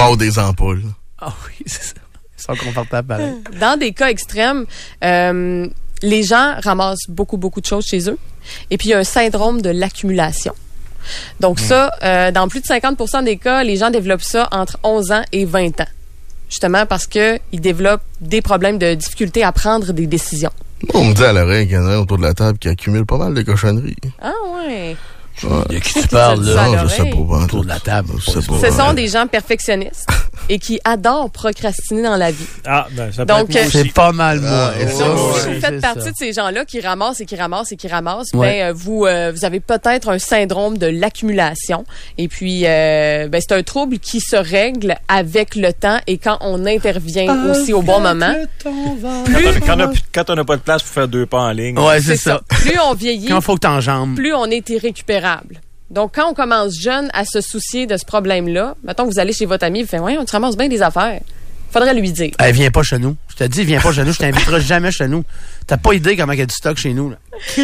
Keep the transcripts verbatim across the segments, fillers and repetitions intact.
mort des ampoules. Ah oh oui, c'est ça. Ils sont confortables, pareil. Dans des cas extrêmes, euh, les gens ramassent beaucoup, beaucoup de choses chez eux. Et puis, il y a un syndrome de l'accumulation. Donc mmh. ça, euh, dans plus de cinquante pour cent des cas, les gens développent ça entre onze ans et vingt ans. Justement parce qu'ils développent des problèmes de difficulté à prendre des décisions. On me dit à l'oreille qu'il y en a autour de la table qui accumule pas mal de cochonneries. Ah ouais. De qui tu parles, là? Non, je sais pas. Autour de la table. Je sais pas. Ce sont des gens perfectionnistes et qui adorent procrastiner dans la vie. Ah, ben ça peut Donc, être c'est pas mal moi. Ah, Donc, ça, si ouais, vous faites partie ça. de ces gens-là qui ramassent et qui ramassent et qui ramassent, Ouais. ben, euh, vous, euh, vous avez peut-être un syndrome de l'accumulation. Et puis, euh, ben, c'est un trouble qui se règle avec le temps et quand on intervient aussi au bon moment. Plus, quand, on a, quand on n'a pas de place pour faire deux pas en ligne. Ouais, c'est, c'est ça. ça. Plus on vieillit, quand il faut que t'enjambes. plus on est irrécupérable. Donc, quand on commence jeune à se soucier de ce problème-là, mettons que vous allez chez votre ami, vous faites, ouais, on te ramasse bien des affaires. Faudrait lui dire. Elle vient pas chez nous. Je te dis, viens pas chez nous. Je t'inviterai jamais chez nous. T'as pas idée comment il y a du stock chez nous, là.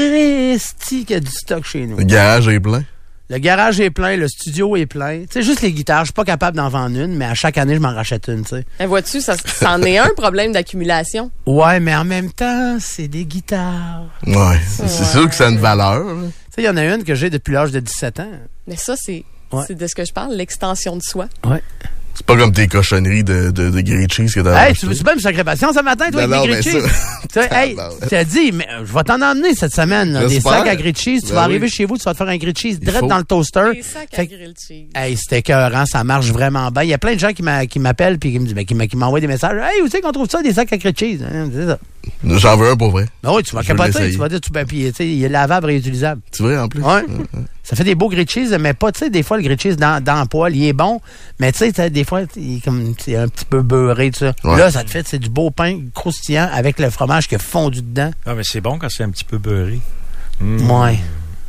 Christy, qu'il y a du stock chez nous. Le garage est plein. Le garage est plein, le studio est plein. Tu sais, juste les guitares, je suis pas capable d'en vendre une, mais à chaque année, je m'en rachète une, tu sais. Ben, vois-tu, ça, ça en est un problème d'accumulation. Ouais, mais en même temps, c'est des guitares. Ouais. C'est Ouais. sûr que ça a une valeur. là. Tu sais, il y en a une que j'ai depuis l'âge de dix-sept ans. Mais ça, c'est, Ouais. c'est de ce que je parle, l'extension de soi. Ouais. C'est pas comme tes cochonneries de, de, de grilled cheese que t'as Hey, acheté. tu veux-tu bien me sacrer patience ce matin, toi, Non, avec non, les grilled mais cheese? Tu sais, hey, je t'ai dit, mais je vais t'en emmener cette semaine, là, des J'espère. sacs à grilled cheese. Tu Ben vas oui. arriver chez vous, tu vas te faire un grilled cheese Il direct faut. dans le toaster. Des sacs à Fait- grilled cheese. Hey, c'était écœurant, ça marche vraiment bien. Il y a plein de gens qui, m'a, qui m'appellent puis qui, me disent, ben, qui, m'a- qui m'envoient des messages. Hey, où c'est qu'on trouve ça, des sacs à grilled cheese? Hein, c'est ça. J'en veux un pour vrai. Ben oui, tu vas Je vais capoter. l'essayer. Tu vas dire, tu, ben, puis, tu sais, il est lavable et réutilisable. C'est vrai, en plus? Ouais. Ça fait des beaux grilled cheese, mais pas, tu sais, des fois, le grilled cheese dans, dans le poêle, il est bon, mais tu sais, t'as- des fois, il est comme, c'est un petit peu beurré, tout ça. Ouais. Là, ça te fait, c'est du beau pain croustillant avec le fromage qui est fondu dedans. Ah, mais c'est bon quand c'est un petit peu beurré. Mmh. Ouais.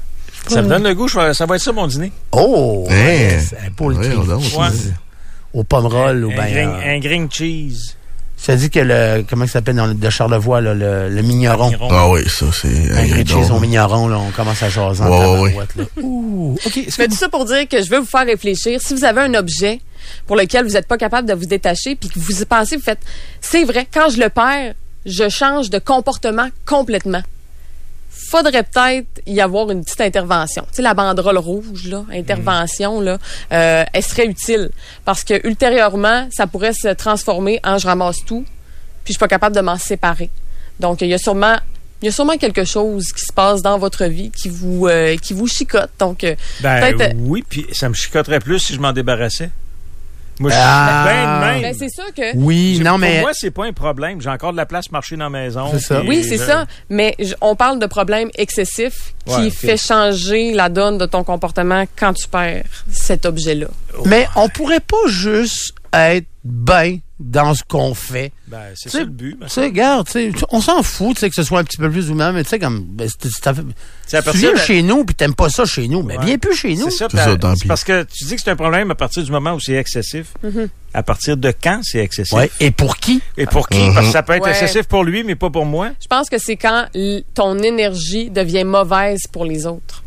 Ça me donne le goût, je vais- ça va être ça mon dîner. Oh! Hein? Ouais, c'est pour le Ouais, kiff. on donne, Ouais. c'est- Au pomerol ou un, ben. grain, euh, un grain cheese. Ça dit que le, comment ça s'appelle dans le, de Charlevoix, là, le, le mignon. Ah oui, ça, c'est... Un grilled cheese au ingrédient. mignon, là, on commence à jaser en Ouais, ouais, tabarouette, là. Ouh! OK, Je fais tout ça pour dire que je veux vous faire réfléchir. Si vous avez un objet pour lequel vous n'êtes pas capable de vous détacher, puis que vous y pensez, vous faites, c'est vrai, quand je le perds, je change de comportement complètement. Faudrait peut-être y avoir une petite intervention. Tu sais, la banderole rouge, là, intervention, là, euh, elle serait utile. Parce que ultérieurement, ça pourrait se transformer en je ramasse tout, puis je suis pas capable de m'en séparer. Donc, il y a sûrement... Il y a sûrement quelque chose qui se passe dans votre vie qui vous euh, qui vous chicote. Donc, euh, Ben peut-être... oui, puis ça me chicoterait plus si je m'en débarrassais. Moi, je Ah. suis bien de même. Ben, c'est sûr que... Oui, J'ai- non, pour mais. moi, c'est pas un problème. J'ai encore de la place pour marcher dans la maison. C'est ça. puis Oui, c'est je- ça. Mais j- on parle de problèmes excessifs qui Ouais, ok. fait changer la donne de ton comportement quand tu perds cet objet-là. Mais on pourrait pas juste être bien dans ce qu'on fait. Ben, c'est Tu ça sais, le but. Tu sais, regarde, tu sais, on s'en fout, tu sais, que ce soit un petit peu plus ou moins, mais tu sais, comme, ben, c'est- c'est- C'est à tu partir viens de- chez nous puis t'aimes pas ça chez nous, mais Ouais. viens plus chez nous. C'est ça, C'est puis ça, à- tant c'est pis. parce que tu dis que c'est un problème à partir du moment où c'est excessif. À partir de quand c'est excessif? Ouais. Et pour qui? Et pour qui? Mhm. Parce que ça peut être Ouais. excessif pour lui, mais pas pour moi. Je pense que c'est quand l- ton énergie devient mauvaise pour les autres.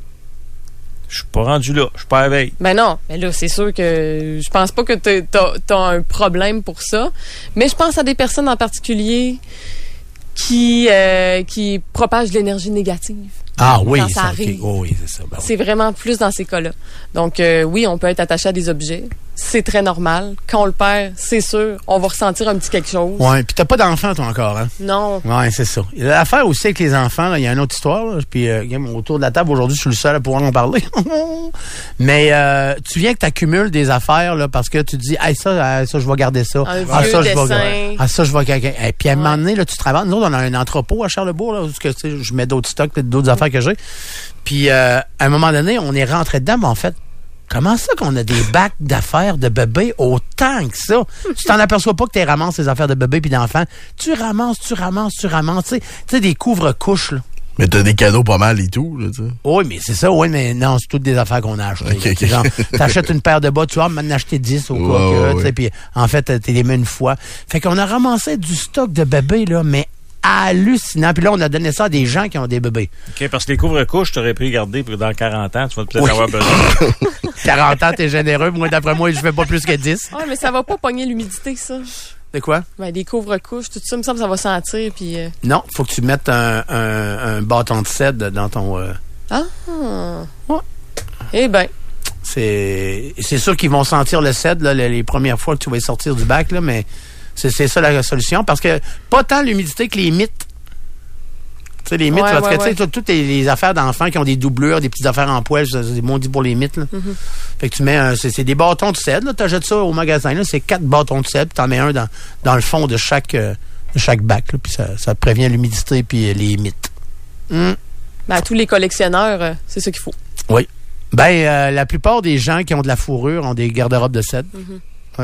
Je suis pas rendu là. Je suis pas à veille. Ben non, mais là, c'est sûr que je pense pas que t'as- t'as t'as un problème pour ça. Mais je pense à des personnes en particulier qui, euh, qui propagent de l'énergie négative. Ah oui, Quand ça ça, ok. arrive. Oh, oui, c'est ça. Ben oui. C'est vraiment plus dans ces cas-là. Donc, euh, oui, on peut être attaché à des objets. C'est très normal. Quand on le perd, c'est sûr, on va ressentir un petit quelque chose. Ouais, puis t'as pas d'enfant, toi, encore, hein? Non. Ouais, c'est ça. L'affaire aussi avec les enfants, là, il y a une autre histoire, là, puis euh, regarde, autour de la table, aujourd'hui, je suis le seul à pouvoir en parler. Mais euh, tu viens que tu accumules des affaires, là, parce que tu te dis, hey, ça, euh, ça, je vais garder ça. Un ah, vieux ça, je vais, dessin. ah, ça, je vais quelqu'un. Et puis à un Ouais. moment donné, là, tu travailles. Nous autres, on a un entrepôt à Charlebourg, là, où que, tu sais, je mets d'autres stocks, d'autres affaires que j'ai. Puis euh, à un moment donné, on est rentré dedans, mais en fait, comment ça qu'on a des bacs d'affaires de bébés autant que ça? Tu t'en aperçois pas que tu ramasses ces affaires de bébés puis d'enfants. Tu ramasses, tu ramasses, tu ramasses. Tu sais, tu sais, des couvre-couches, là. Mais t'as des cadeaux pas mal et tout, là, tu sais. Oui, mais c'est ça, oui, mais non, c'est toutes des affaires qu'on a achetées. Ok, là. ok. Genre, t'achètes une paire de bas, tu vas m'en acheter dix au cas Ouais, que, ouais, tu sais, ouais. puis en fait, t'es les mets une fois. Fait qu'on a ramassé du stock de bébés, là, mais hallucinant. Puis là, on a donné ça à des gens qui ont des bébés. OK, parce que les couvre-couches, tu aurais pu les garder pour dans quarante ans, tu vas peut-être Oui. avoir besoin. quarante ans, t'es généreux. Moi, d'après moi, je fais pas plus que dix. Ouais, mais ça va pas pogner l'humidité, ça. De quoi? Ben, des couvre-couches, tout ça, il me semble que ça va sentir, puis... euh, Non, faut que tu mettes un, un, un bâton de cèdre dans ton... euh, Ah! Ouais. Eh ben, c'est c'est sûr qu'ils vont sentir le cèdre là, les, les premières fois que tu vas y sortir du bac, là, mais c'est c'est ça la solution. Parce que pas tant l'humidité que les mythes. Tu sais, les mythes, Ouais, parce ouais, que tu sais, ouais. tout- toutes les, les affaires d'enfants qui ont des doublures, des petites affaires en poêle, c'est c'est maudit pour les mythes. Là. Mm-hmm. Fait que tu mets un, c'est c'est des bâtons de cèdre, tu achètes ça au magasin, là, c'est quatre bâtons de cèdre, puis t'en mets un dans, dans le fond de chaque, euh, de chaque bac, là, puis ça, ça prévient l'humidité puis euh, les mythes. Hum. ben, à tous les collectionneurs, euh, c'est ça qu'il faut. Oui. Ben, euh, la plupart des gens qui ont de la fourrure ont des garde-robes de cèdre. Mm-hmm. Ouais.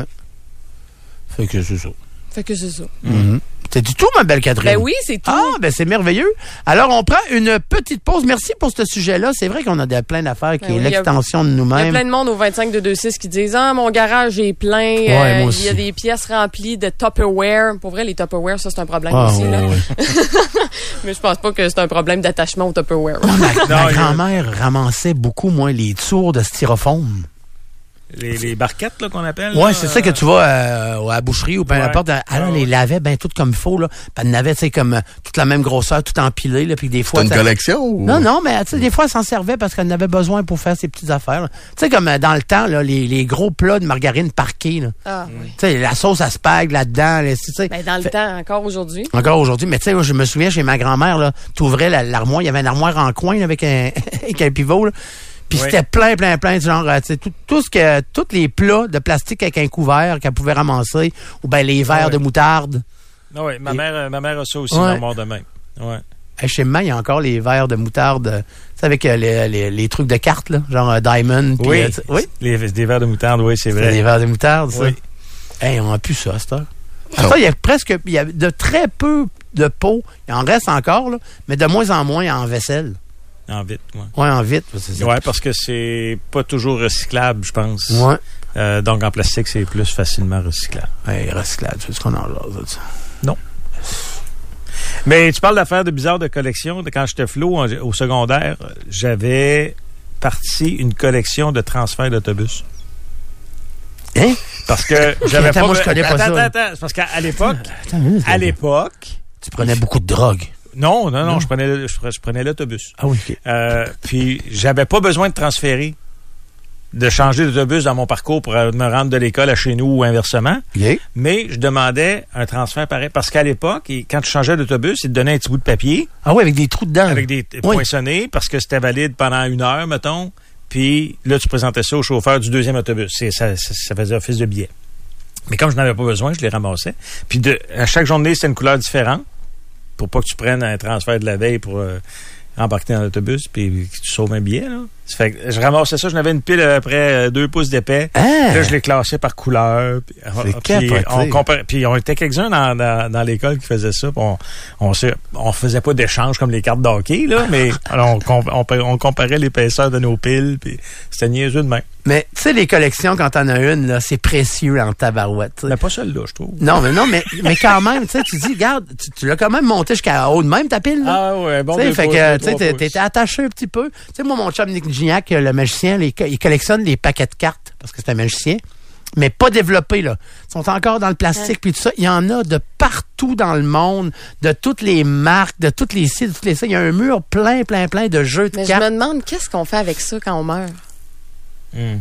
Fait que c'est ça. Fait que c'est ça. Mhm. C'est du tout, ma belle Catherine. Ben oui, c'est tout. Ah, ben c'est merveilleux. Alors, on prend une petite pause. Merci pour ce sujet-là. C'est vrai qu'on a de, plein d'affaires qui Ben est oui, il y a- l'extension de Il y a nous-mêmes. plein de monde au vingt-cinq deux vingt-six qui disent « Ah, mon garage est plein. Ouais, euh, moi il y a aussi. des pièces remplies de Tupperware. » Pour vrai, les Tupperware, ça, c'est un problème Ah, aussi. ouais, Là. ouais. Mais je pense pas que c'est un problème d'attachement au Tupperware. Ma, ma Non, il y a- grand-mère ramassait beaucoup, moi, les tours de styrofoam. Les, les barquettes, là, qu'on appelle. Ouais, là, c'est ça que tu vas euh, à la boucherie ou peu Ouais. importe. Elle Ouais, les ouais. lavait bien toutes comme il faut, là. Puis elle en avait, tu sais, comme euh, toute la même grosseur, tout empilé, là. Puis des fois. T'as une ça- collection ou? Non, non, mais tu sais, des fois, elle s'en servait parce qu'elle en avait besoin pour faire ses petites affaires. là. Tu sais, comme euh, dans le temps, là, les, les gros plats de margarine parqués, là. Ah, oui. Tu sais, la sauce à spag là-dedans, là, tu sais. Ben, dans le Fait- temps, encore aujourd'hui. Encore aujourd'hui, mais tu sais, moi, je me souviens chez ma grand-mère, là, t'ouvrais la- l'armoire, il y avait une armoire en coin là, avec un, avec un pivot, là. Puis Oui. c'était plein, plein, plein de genre, euh, tu sais, tout, tout ce que, tous les plats de plastique avec un couvert qu'elle pouvait ramasser, ou ben les verres Ouais. de moutarde. Ah ouais, ma, Et- mère, euh, ma mère a ça aussi Ouais. dans le monde de même. Ouais. Hey, chez moi, il y a encore les verres de moutarde, euh, tu sais, avec euh, les, les, les trucs de cartes, là, genre euh, Diamond. puis, Oui. euh, tu sais, oui. Les, des verres de moutarde, oui, c'est C'est vrai. des verres de moutarde, ça. Oui. Hey, on a plus ça, à cette heure. À Non. cette heure, il y a presque, il y a de très peu de pots. Il en reste encore, là, mais de moins en moins en vaisselle. En vite, ouais. Ouais, en vitre. c'est ça. Ouais, parce que c'est pas toujours recyclable, je pense. Ouais. Euh, donc, en plastique, c'est plus facilement recyclable. Hey, recyclage, tu sais qu'on en jase de ça. Mais tu parles d'affaires de bizarres de collection. De quand j'étais flot en- au secondaire, j'avais parti une collection de transferts d'autobus. Hein? Parce que j'avais Attends, pas... moi, je connais pas attends, ça. Attends, attends. C'est parce qu'à à l'époque, Attends une minute, à là. l'époque... Tu prenais beaucoup de drogue. Non, non, non, je prenais, le- je, prenais- je prenais l'autobus. Ah oui, OK. Euh, puis j'avais pas besoin de transférer, de changer d'autobus dans mon parcours pour euh, me rendre de l'école à chez nous ou inversement. OK. Mais je demandais un transfert pareil. Parce qu'à l'époque, et quand tu changeais d'autobus, il te donnait un petit bout de papier Ah oui, avec des trous dedans. avec des Oui. poinçonnés parce que c'était valide pendant une heure, mettons. Puis là, tu présentais ça au chauffeur du deuxième autobus. C'est, ça, ça, ça faisait office de billet. Mais comme je n'en avais pas besoin, je les ramassais. Puis de, à chaque journée, c'était une couleur différente pour pas que tu prennes un transfert de la veille pour euh, embarquer dans l'autobus puis que tu sauves un billet. Là. Ça fait que je ramassais ça. J'en avais une pile à peu près euh, deux pouces d'épais. Ah! Là, je les classais par couleur. Puis, C'est puis capoté. on comparait- puis on était quelques-uns dans, dans, dans l'école qui faisaient ça. Puis on, on, se- on faisait pas d'échange comme les cartes d'hockey, là, mais alors, on, com- on, on comparait l'épaisseur de nos piles. Puis c'était niaiseux de même. Mais tu sais, les collections, quand t'en as une, là, c'est précieux en tabarouette. tu sais. Mais pas celle-là, je trouve. Non, mais non, mais, mais quand même, tu sais, tu dis, regarde, tu, tu l'as quand même monté jusqu'à haut de même, ta pile, là. Ah ouais, bon. Tu sais, deux fait pouces, que, deux, tu sais, trois t'es- pouces. t'étais attaché un petit peu. Tu sais, moi, mon chum Nick Gignac, le magicien, les co- il collectionne les paquets de cartes, parce que c'est un magicien, mais pas développés, là. Ils sont encore dans le plastique, puis tout ça. Il y en a de partout dans le monde, de toutes les marques, de tous les sites, de toutes les sites. Il y a un mur plein, plein, plein de jeux de Mais je cartes. me demande, qu'est-ce qu'on fait avec ça quand on meurt? Hum.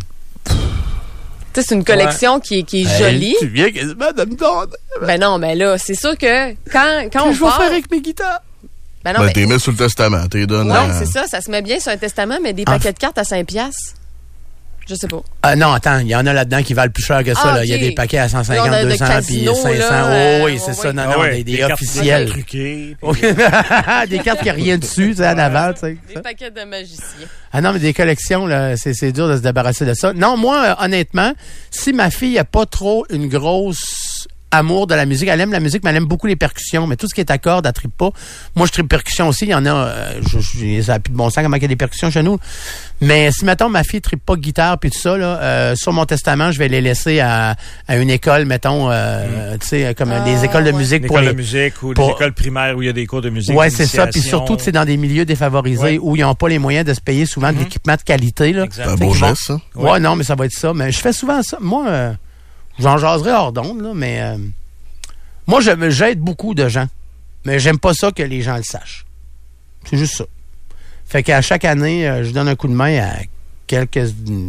Tu sais, c'est une collection qui, est- qui est Hey, jolie. Tu viens quasiment de me donner. Ben non, mais là, c'est sûr que quand, quand on Qu'est-ce que je vais part... faire avec mes guitares? Ben non, Ben, mais... t'es mis sur le testament, t'es donné. Non, à- c'est ça, ça se met bien sur un testament, mais des Ah. paquets de cartes à cinq piastres. Je sais pas. Ah non, attends, il y en a là-dedans qui valent plus cher que ça. Ah, là. Il y a ok. des paquets à cent cinquante, Là, on a de deux cents, puis casino, cinq cents. là, Oh, euh, oui, c'est ouais, ça. ouais. Non, Ah non, ouais, des, des cartes officiels. truquées, puis- Oui. Des cartes qui n'ont rien dessus, tu sais, en avant, tu sais. Des paquets de magiciens. Ah non, mais des collections, là, c'est, c'est dur de se débarrasser de ça. Non, moi, euh, honnêtement, si ma fille a pas trop une grosse amour de la musique. Elle aime la musique, mais elle aime beaucoup les percussions. Mais tout ce qui est à cordes, elle trippe pas. Moi, je trippe percussions aussi. Il y en a, euh, je, je, ça n'a plus de bon sens comment il y a des percussions chez nous. Mais si, mettons, ma fille trippe pas guitare puis tout ça, là, euh, sur mon testament, je vais les laisser à, à une école, mettons, euh, mm. tu sais, comme ah, des écoles de ouais. musique. Une pour école les, de musique ou pour, des écoles primaires où il y a des cours de musique. Ouais, c'est ça. Puis surtout que c'est dans des milieux défavorisés ouais. où ils n'ont pas les moyens de se payer souvent mm-hmm. de l'équipement de qualité, là. C'est un beau geste, ça. Ouais, ouais, non, mais ça va être ça. Mais je fais souvent ça. Moi, euh, j'en jaserai hors d'onde, là, mais euh, moi, je, j'aide beaucoup de gens. Mais j'aime pas ça que les gens le sachent. C'est juste ça. Fait qu'à chaque année, euh, je donne un coup de main à quelques...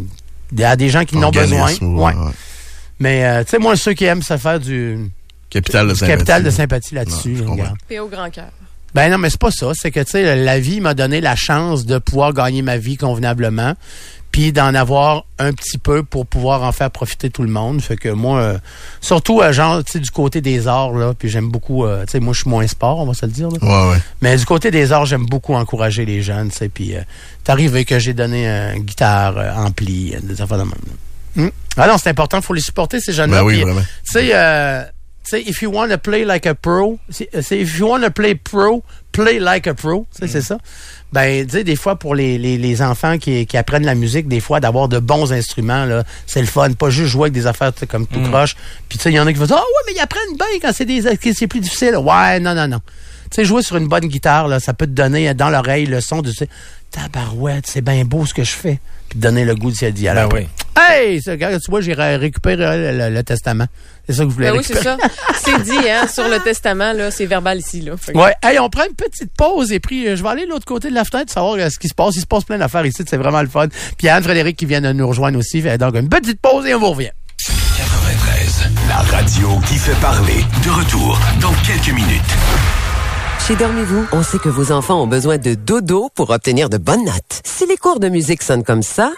à des gens qui en ont besoin. Ouais. ouais. Mais, euh, tu sais, moi, ceux qui aiment se faire du... Capital de sympathie. Capital de sympathie là-dessus. Non, je P au grand cœur. Ben non, mais c'est pas ça. C'est que, tu sais, la vie m'a donné la chance de pouvoir gagner ma vie convenablement, puis d'en avoir un petit peu pour pouvoir en faire profiter tout le monde. Fait que moi, euh, surtout, euh, genre, tu sais, du côté des arts, là, puis j'aime beaucoup, euh, tu sais, moi, je suis moins sport, on va se le dire, là. Ouais, ouais. Mais du côté des arts, j'aime beaucoup encourager les jeunes, tu sais, puis euh, t'es arrivé que j'ai donné une euh, guitare, euh, ampli, euh, des affaires de même. Hum. Ah non, c'est important, il faut les supporter, ces jeunes-là. Ben oui, puis, vraiment. Tu sais, euh, tu sais, if you want to play like a pro, c'est, c'est if you want to play pro, play like a pro, mm. c'est ça. Ben, tu sais, des fois, pour les, les, les enfants qui, qui apprennent la musique, des fois, d'avoir de bons instruments, là, c'est le fun. Pas juste jouer avec des affaires comme tout mm. croche. Puis, tu sais, il y en a qui vont dire, ah ouais, mais ils apprennent bien quand c'est des, c'est plus difficile. Ouais, non, non, non. Tu sais, jouer sur une bonne guitare, là, ça peut te donner dans l'oreille le son de, tu sais, tabarouette, c'est bien beau ce que je fais. Puis te donner le goût de s'y dire. Ben oui. Hey, ça, regarde, tu vois, j'ai récupéré le, le, le testament. C'est ça que vous voulez ben récupérer. Oui, c'est ça. C'est dit, hein, sur le testament, là, c'est verbal ici, là. Fait que... Ouais. Hey, on prend une petite pause et puis je vais aller de l'autre côté de la fenêtre savoir euh, ce qui se passe. Il se passe plein d'affaires ici, c'est vraiment le fun. Puis Anne-Frédéric qui vient de nous rejoindre aussi. Donc, une petite pause et on vous revient. quatre-vingt-treize, la radio qui fait parler. De retour dans quelques minutes. Chez Dormez-vous, on sait que vos enfants ont besoin de dodo pour obtenir de bonnes notes. Si les cours de musique sonnent comme ça,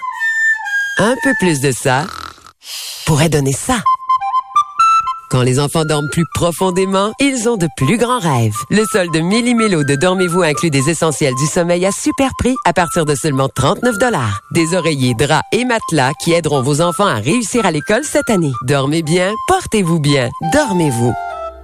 un peu plus de ça pourrait donner ça. Quand les enfants dorment plus profondément, ils ont de plus grands rêves. Le solde Méli-Mélo de Dormez-vous inclut des essentiels du sommeil à super prix à partir de seulement trente-neuf dollars. Des oreillers, draps et matelas qui aideront vos enfants à réussir à l'école cette année. Dormez bien, portez-vous bien, dormez-vous.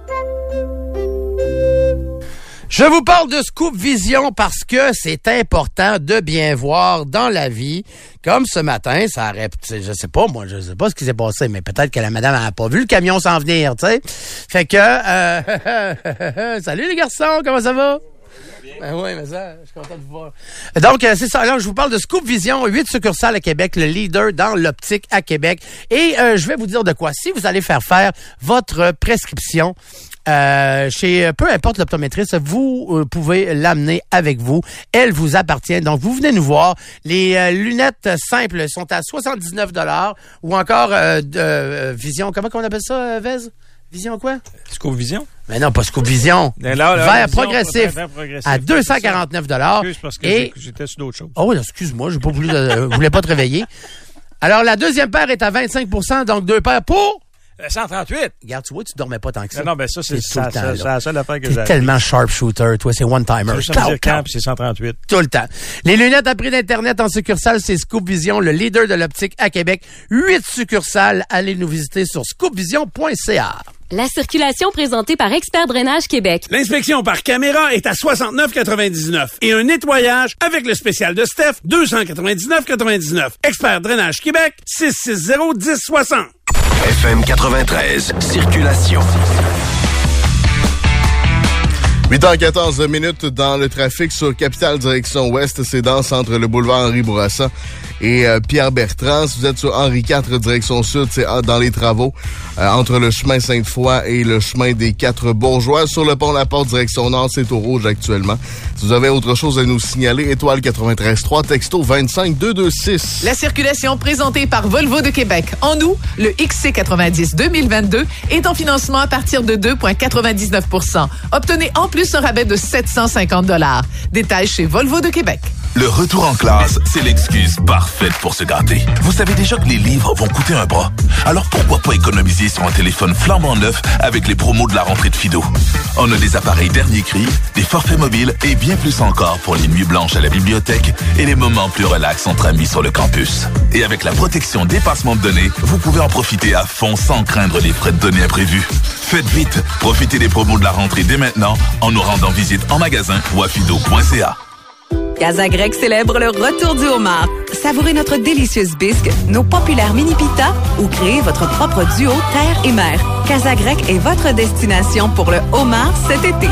Je vous parle de Scoop Vision parce que c'est important de bien voir dans la vie. Comme ce matin, ça aurait, je sais pas, moi, je sais pas ce qui s'est passé, mais peut-être que la madame n'a pas vu le camion s'en venir, tu sais. Fait que, euh, salut les garçons, comment ça va? Ben oui, mais ça, je suis content de vous voir. Donc, euh, c'est ça. Alors, je vous parle de Scoop Vision, huit succursales à Québec, le leader dans l'optique à Québec. Et euh, je vais vous dire de quoi. Si vous allez faire faire votre prescription euh, chez peu importe l'optométriste, vous euh, pouvez l'amener avec vous. Elle vous appartient. Donc, vous venez nous voir. Les euh, lunettes simples sont à soixante-dix-neuf dollars ou encore euh, de, euh, Vision. Comment on appelle ça, euh, Vez? Vision quoi? Scoop Vision? Mais non, pas Scoop Vision. Là, là, Vert vision, progressif, progressif à deux cent quarante-neuf dollars. Excuse parce que et... j'étais sur d'autres choses. Oh oui, excuse-moi, j'ai pas voulu, euh, voulais pas te réveiller. Alors, la deuxième paire est à vingt-cinq pour cent, donc deux paires pour... cent trente-huit. Regarde, tu vois, tu dormais pas tant que ça. Non, non ben ça, c'est, c'est tout ça, le temps, ça, c'est la seule affaire que j'ai. T'es tellement sharpshooter, toi, c'est one-timer. C'est ça, camp, c'est cent trente-huit. Tout le temps. Les lunettes à prix d'Internet en succursale, c'est Scoop Vision, le leader de l'optique à Québec. Huit succursales. Allez nous visiter sur scoop vision point c a. La circulation présentée par Expert Drainage Québec. L'inspection par caméra est à soixante-neuf quatre-vingt-dix-neuf et un nettoyage avec le spécial de Steph, deux cent quatre-vingt-dix-neuf quatre-vingt-dix-neuf. Expert Drainage Québec, six six zéro dix soixante. F M quatre-vingt-treize, circulation. huit heures quatorze minutes dans le trafic sur Capitale direction ouest. C'est dense entre le boulevard Henri Bourassa et euh, Pierre-Bertrand. Si vous êtes sur Henri quatre direction sud, c'est dans les travaux euh, entre le chemin Sainte-Foy et le chemin des Quatre Bourgeois. Sur le pont La Porte direction nord, c'est au rouge actuellement. Si vous avez autre chose à nous signaler, étoile quatre-vingt-treize trois, texto vingt-cinq deux deux six. La circulation présentée par Volvo de Québec. En août, le X C quatre-vingt-dix deux mille vingt-deux est en financement à partir de deux virgule quatre-vingt-dix-neuf pour cent. Obtenez en plus un rabais de sept cent cinquante dollars. Détails chez Volvo de Québec. Le retour en classe, c'est l'excuse parfaite pour se gâter. Vous savez déjà que les livres vont coûter un bras. Alors pourquoi pas économiser sur un téléphone flambant neuf avec les promos de la rentrée de Fido? On a des appareils dernier cri, des forfaits mobiles et bien plus encore pour les nuits blanches à la bibliothèque et les moments plus relax entre amis sur le campus. Et avec la protection dépassement de données, vous pouvez en profiter à fond sans craindre les frais de données imprévus. Faites vite, profitez des promos de la rentrée dès maintenant en nous rendant visite en magasin ou à fido point c a. Casa Grecque célèbre le retour du homard. Savourez notre délicieuse bisque, nos populaires mini-pitas ou créez votre propre duo terre et mer. Casa Grecque est votre destination pour le homard cet été.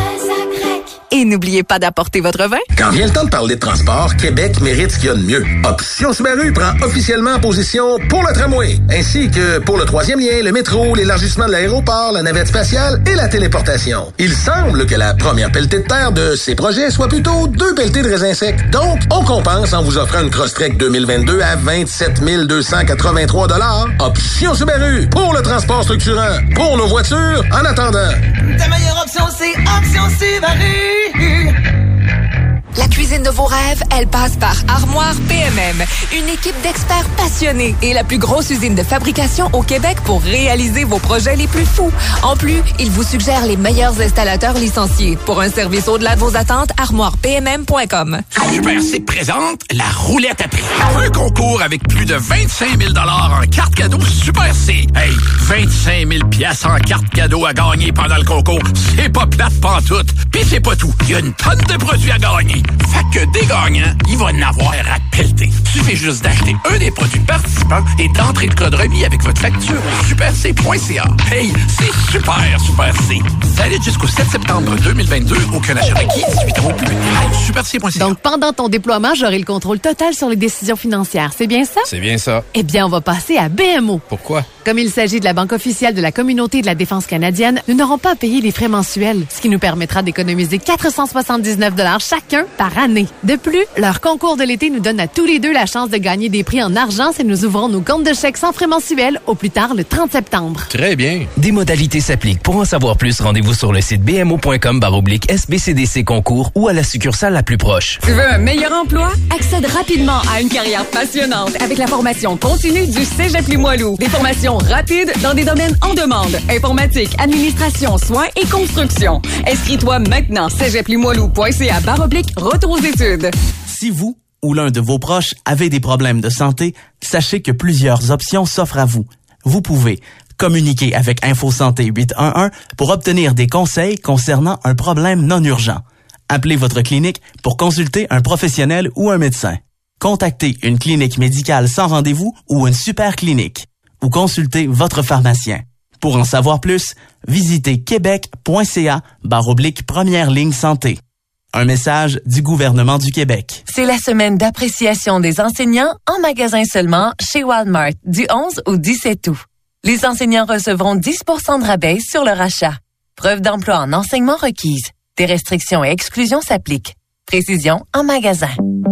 Et n'oubliez pas d'apporter votre vin. Quand vient le temps de parler de transport, Québec mérite ce qu'il y a de mieux. Option Subaru prend officiellement position pour le tramway, ainsi que pour le troisième lien, le métro, l'élargissement de l'aéroport, la navette spatiale et la téléportation. Il semble que la première pelletée de terre de ces projets soit plutôt deux pelletées de raisins secs. Donc, on compense en vous offrant une Crosstrek deux mille vingt-deux à vingt-sept mille deux cent quatre-vingt-trois dollars. Option Subaru pour le transport structurant, pour nos voitures, en attendant. Ta meilleure option, c'est Option Subaru. La cuisine de vos rêves, elle passe par Armoire P M M, une équipe d'experts passionnés et la plus grosse usine de fabrication au Québec pour réaliser vos projets les plus fous. En plus, ils vous suggèrent les meilleurs installateurs licenciés. Pour un service au-delà de vos attentes, armoire p m m point com. Super C présente la roulette à prix. Un concours avec plus de vingt-cinq mille dollars en carte cadeau Super C. Hey, vingt-cinq mille piastres en carte cadeau à gagner pendant le concours. C'est pas plate pantoute. Pis c'est pas tout. Il y a une tonne de produits à gagner. Fait que des gagnants, il va en avoir à pelleter. Suffit juste d'acheter un des produits participants et d'entrer le code remis avec votre facture au super c point c a. Hey, c'est super, Super C. Valide jusqu'au sept septembre deux mille vingt-deux. Aucun achat requis, dix-huit euros plus. Hey, super c point c a. Donc, pendant ton déploiement, j'aurai le contrôle total sur les décisions financières. C'est bien ça? C'est bien ça. Eh bien, on va passer à B M O. Pourquoi? Comme il s'agit de la Banque officielle de la Communauté de la Défense canadienne, nous n'aurons pas à payer les frais mensuels, ce qui nous permettra d'économiser quatre cent soixante-dix-neuf dollars chacun par année. De plus, leur concours de l'été nous donne à tous les deux la chance de gagner des prix en argent si nous ouvrons nos comptes de chèques sans frais mensuels au plus tard le trente septembre. Très bien. Des modalités s'appliquent. Pour en savoir plus, rendez-vous sur le site b m o point com barre oblique S B C D C concours ou à la succursale la plus proche. Tu veux un meilleur emploi? Accède rapidement à une carrière passionnante avec la formation continue du Cégep Limoilou. Des formations rapides dans des domaines en demande. Informatique, administration, soins et construction. Inscris-toi maintenant. cégep limoilou point c a barre oblique retour aux études. Si vous ou l'un de vos proches avez des problèmes de santé, sachez que plusieurs options s'offrent à vous. Vous pouvez communiquer avec InfoSanté huit un un pour obtenir des conseils concernant un problème non urgent. Appelez votre clinique pour consulter un professionnel ou un médecin. Contactez une clinique médicale sans rendez-vous ou une super clinique. Ou consultez votre pharmacien. Pour en savoir plus, visitez québec point c a barre oblique première ligne santé. Un message du gouvernement du Québec. C'est la semaine d'appréciation des enseignants en magasin seulement chez Walmart du onze au dix-sept août. Les enseignants recevront dix pour cent de rabais sur leur achat. Preuve d'emploi en enseignement requise. Des restrictions et exclusions s'appliquent. Précision en magasin.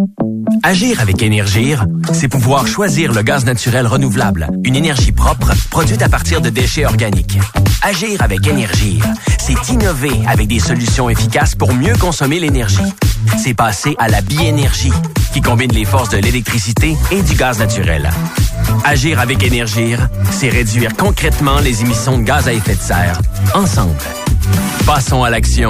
Agir avec Énergir, c'est pouvoir choisir le gaz naturel renouvelable, une énergie propre produite à partir de déchets organiques. Agir avec Énergir, c'est innover avec des solutions efficaces pour mieux consommer l'énergie. C'est passer à la biénergie, qui combine les forces de l'électricité et du gaz naturel. Agir avec Énergir, c'est réduire concrètement les émissions de gaz à effet de serre. Ensemble. Passons à l'action.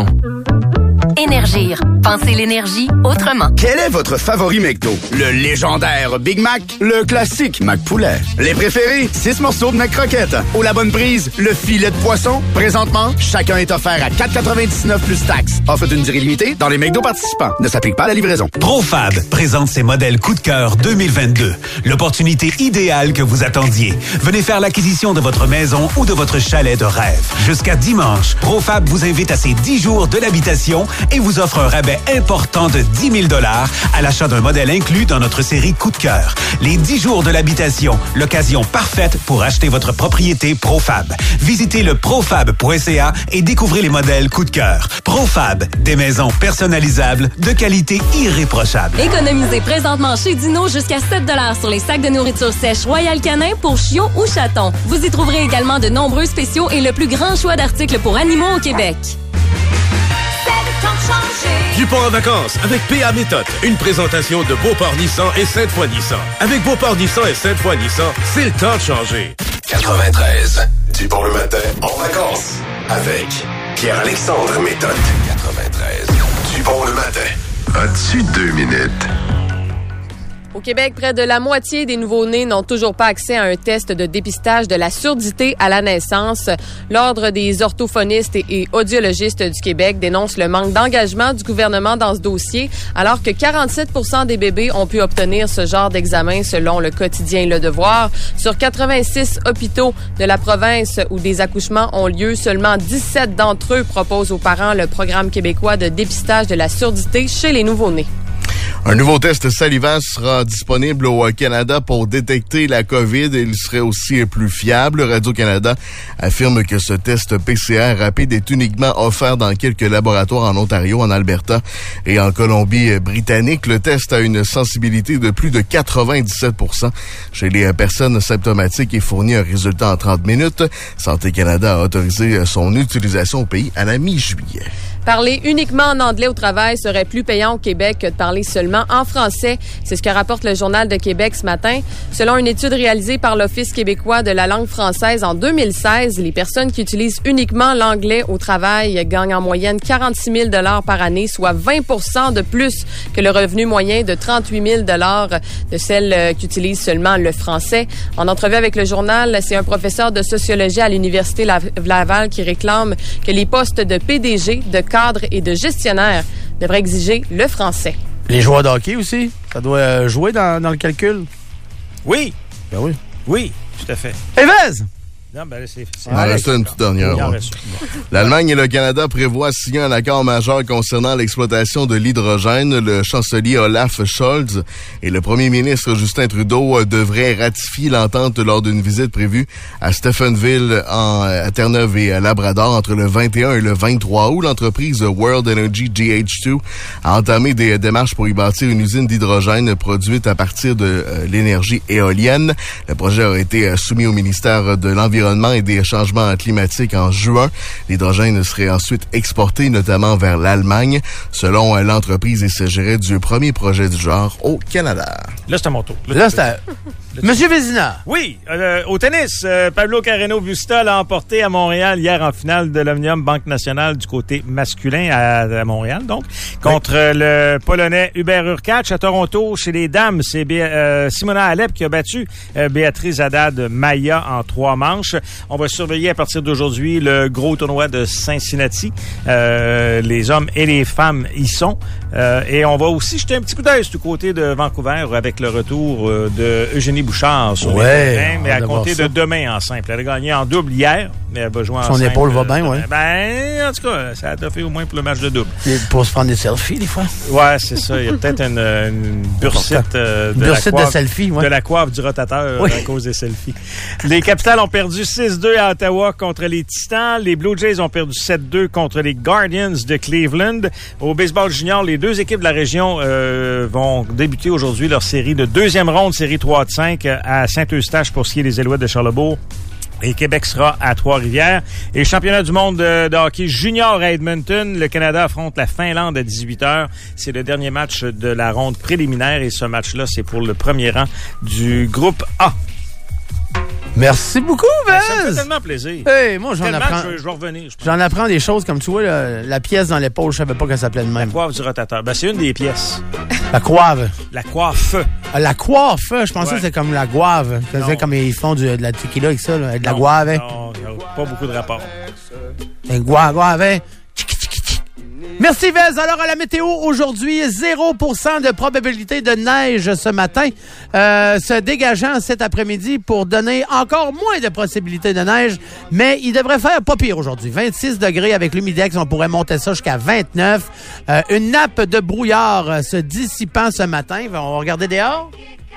Énergir. Pensez l'énergie autrement. Quel est votre favori McDo? Le légendaire Big Mac, le classique Mac Poulet. Les préférés, six morceaux de Mac Croquette. Ou la bonne prise, le filet de poisson. Présentement, chacun est offert à quatre quatre-vingt-dix-neuf plus taxes. Offre d'une durée limitée dans les McDo participants. Ne s'applique pas à la livraison. ProFab présente ses modèles coup de cœur deux mille vingt-deux. L'opportunité idéale que vous attendiez. Venez faire l'acquisition de votre maison ou de votre chalet de rêve. Jusqu'à dimanche, ProFab vous invite à ses dix jours de l'habitation et vous offre un rabais important de dix mille dollars à l'achat d'un modèle inclus dans notre série Coup de cœur. Les dix jours de l'habitation, l'occasion parfaite pour acheter votre propriété ProFab. Visitez le profab point c a et découvrez les modèles Coup de cœur. ProFab, des maisons personnalisables de qualité irréprochable. Économisez présentement chez Dino jusqu'à sept dollars sur les sacs de nourriture sèche Royal Canin pour chiots ou chatons. Vous y trouverez également de nombreux spéciaux et le plus grand choix d'articles pour animaux au Québec. Quand changer. Dupont en vacances avec P A Méthode. Une présentation de Beauport Nissan et Sainte-Foy Nissan. Avec Beauport Nissan et Sainte-Foy Nissan, c'est le temps de changer. quatre-vingt-treize. Dupont le matin en vacances avec Pierre-Alexandre Méthode. quatre-vingt-treize. Dupont le matin. As-tu deux minutes? Au Québec, près de la moitié des nouveau-nés n'ont toujours pas accès à un test de dépistage de la surdité à la naissance. L'Ordre des orthophonistes et audiologistes du Québec dénonce le manque d'engagement du gouvernement dans ce dossier, alors que quarante-sept pour cent des bébés ont pu obtenir ce genre d'examen selon le quotidien Le Devoir. Sur quatre-vingt-six hôpitaux de la province où des accouchements ont lieu, seulement dix-sept d'entre eux proposent aux parents le programme québécois de dépistage de la surdité chez les nouveau-nés. Un nouveau test salivaire sera disponible au Canada pour détecter la COVID et il serait aussi plus fiable. Radio-Canada affirme que ce test P C R rapide est uniquement offert dans quelques laboratoires en Ontario, en Alberta et en Colombie-Britannique. Le test a une sensibilité de plus de quatre-vingt-dix-sept pour cent chez les personnes symptomatiques et fournit un résultat en trente minutes. Santé Canada a autorisé son utilisation au pays à la mi-juillet. Parler uniquement en anglais au travail serait plus payant au Québec que de parler seulement en français. C'est ce que rapporte le Journal de Québec ce matin. Selon une étude réalisée par l'Office québécois de la langue française en deux mille seize, les personnes qui utilisent uniquement l'anglais au travail gagnent en moyenne quarante-six mille dollars par année, soit vingt pour cent de plus que le revenu moyen de trente-huit mille dollars de celles qui utilisent seulement le français. En entrevue avec le Journal, c'est un professeur de sociologie à l'Université Laval qui réclame que les postes de P D G, de cadre et de gestionnaire devraient exiger le français. Les joueurs de hockey aussi, ça doit jouer dans, dans le calcul? Oui. Ben oui. Oui, tout à fait. Évez! Non, ben là, c'est... c'est Il en reste une petite dernière. Ouais. L'Allemagne et le Canada prévoient signer un accord majeur concernant l'exploitation de l'hydrogène. Le chancelier Olaf Scholz et le premier ministre Justin Trudeau devraient ratifier l'entente lors d'une visite prévue à Stephenville, en, à Terre-Neuve et à Labrador entre le vingt et un et le vingt-trois août. L'entreprise World Energy G H deux a entamé des démarches pour y bâtir une usine d'hydrogène produite à partir de euh, l'énergie éolienne. Le projet a été euh, soumis au ministère de l'Environnement et des changements climatiques en juin. L'hydrogène serait ensuite exporté, notamment vers l'Allemagne. Selon l'entreprise, il s'agirait du premier projet du genre au Canada. Là, c'est à mon tour. Là, Là c'est à... Monsieur Vézina. Oui, euh, au tennis, euh, Pablo Carreño Busta l'a emporté à Montréal hier en finale de l'Omnium Banque Nationale du côté masculin à, à Montréal, donc, contre oui. le Polonais Hubert Hurkacz. À Toronto, chez les dames, c'est Bé- euh, Simona Halep qui a battu euh, Béatrice Haddad-Maia en trois manches. On va surveiller à partir d'aujourd'hui le gros tournoi de Cincinnati. Euh, les hommes et les femmes y sont. Euh, et on va aussi jeter un petit coup d'œil du côté de Vancouver avec le retour euh, de Eugénie Bouchard sur ouais, les terrains, mais à compter de demain en simple. Elle a gagné en double hier, mais elle va jouer en Son simple. Son épaule va bien, oui. Ben, en tout cas, ça a fait au moins pour le match de double. Et pour se prendre des selfies, des fois. Ouais, c'est ça. Il y a peut-être une, une bursite, euh, de, bursite la coiffe, de selfie, ouais. de la coiffe du rotateur oui. à cause des selfies. Les Capitals ont perdu six deux à Ottawa contre les Titans. Les Blue Jays ont perdu sept deux contre les Guardians de Cleveland. Au baseball junior, les deux équipes de la région euh, vont débuter aujourd'hui leur série de deuxième ronde, série trois de cinq à Saint-Eustache pour ce qui est des Alouettes de Charlebourg. Et Québec sera à Trois-Rivières. Et le championnat du monde de, de hockey junior à Edmonton, le Canada affronte la Finlande à dix-huit heures. C'est le dernier match de la ronde préliminaire et ce match-là, c'est pour le premier rang du groupe A. Merci beaucoup, Vez! Ben, ça me fait tellement plaisir. Hey, moi, j'en Tellement apprends. Je, je vais revenir. Je j'en apprends des choses comme tu vois, là, la pièce dans l'épaule, je savais pas qu'elle s'appelait de même. La coiffe du rotateur. Ben, c'est une des pièces. La coiffe. La coiffe. Ah, la coiffe, je pensais ouais. que c'était comme la guave. C'est comme ils font du, de la tequila avec ça, là, avec de la non, guave. Non, pas beaucoup de rapport. Un guave, guave. Merci, Vez. Alors, à la météo, aujourd'hui, zéro pour cent de probabilité de neige ce matin, euh, se dégageant cet après-midi pour donner encore moins de possibilités de neige, mais il devrait faire pas pire aujourd'hui. vingt-six degrés avec l'humidex, on pourrait monter ça jusqu'à vingt-neuf. Euh, une nappe de brouillard se dissipant ce matin. On va regarder dehors.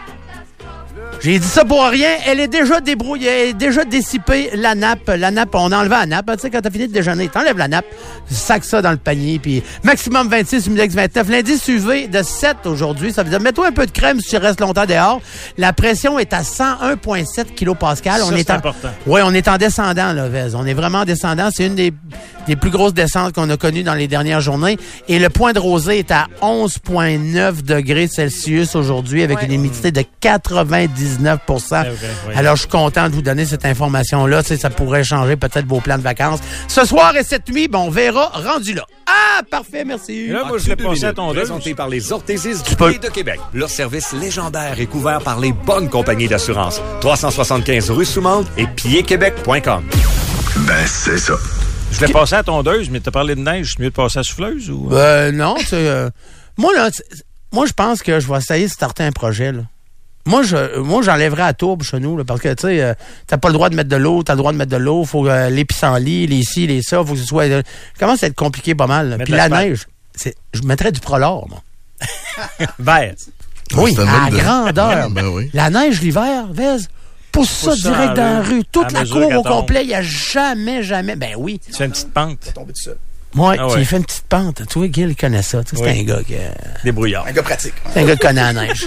J'ai dit ça pour rien. Elle est déjà débrouillée, elle est déjà dissipée, la nappe. La nappe, on enlève la nappe. Tu sais, quand t'as fini de déjeuner, t'enlèves la nappe, sac ça dans le panier, puis maximum vingt-six, humidex vingt-neuf. L'indice U V de sept aujourd'hui. Ça veut dire, mets-toi un peu de crème si tu restes longtemps dehors. La pression est à cent un virgule sept kilopascal. Ça, on est, c'est en... important. Oui, on est en descendant, là, Vez. On est vraiment en descendant. C'est une des, des plus grosses descentes qu'on a connues dans les dernières journées. Et le point de rosée est à onze virgule neuf degrés Celsius aujourd'hui avec ouais. une humidité de quatre-vingt-dix-neuf pour cent. Okay, okay, Alors, je suis content de vous donner cette information-là. Tu sais, ça pourrait changer peut-être vos plans de vacances. Ce soir et cette nuit, ben, on verra rendu là. Ah, parfait, merci. Et là, moi, je l'ai passé à ton présenté par les orthésistes du Pays de Québec. Leur service légendaire est couvert par les bonnes compagnies d'assurance. trois cent soixante-quinze rue Soumande et pied québec point com. Ben, c'est ça. Je l'ai passé à tondeuse, mais t'as parlé de neige, c'est mieux de passer à souffleuse ou? Euh, non, c'est, euh, moi, là, moi, je pense que je vais essayer de starter un projet, là. Moi, je, moi, j'enlèverais à tourbe chez nous, là, parce que, tu sais, euh, t'as pas le droit de mettre de l'eau, t'as le droit de mettre de l'eau, faut euh, les pissenlits, les ci, les ça, faut que ce soit, euh, commence à être compliqué pas mal, là. Puis la neige, c'est, je mettrais du prolore, moi. Vert. Oui, à grandeur. Ben oui. La neige l'hiver, Vez, pousse ça Pousse ça direct dans la rue. Toute la cour au complet, il n'y a jamais, jamais. Ben oui. Tu fais une petite pente. Tu tomber tout seul. Ouais, Ah tu ouais. lui fais une petite pente. Tu vois, Gil connaît ça. Tu sais, c'est Oui. un gars qui. euh, Débrouillard. Un gars pratique. C'est un gars qui connaît la neige.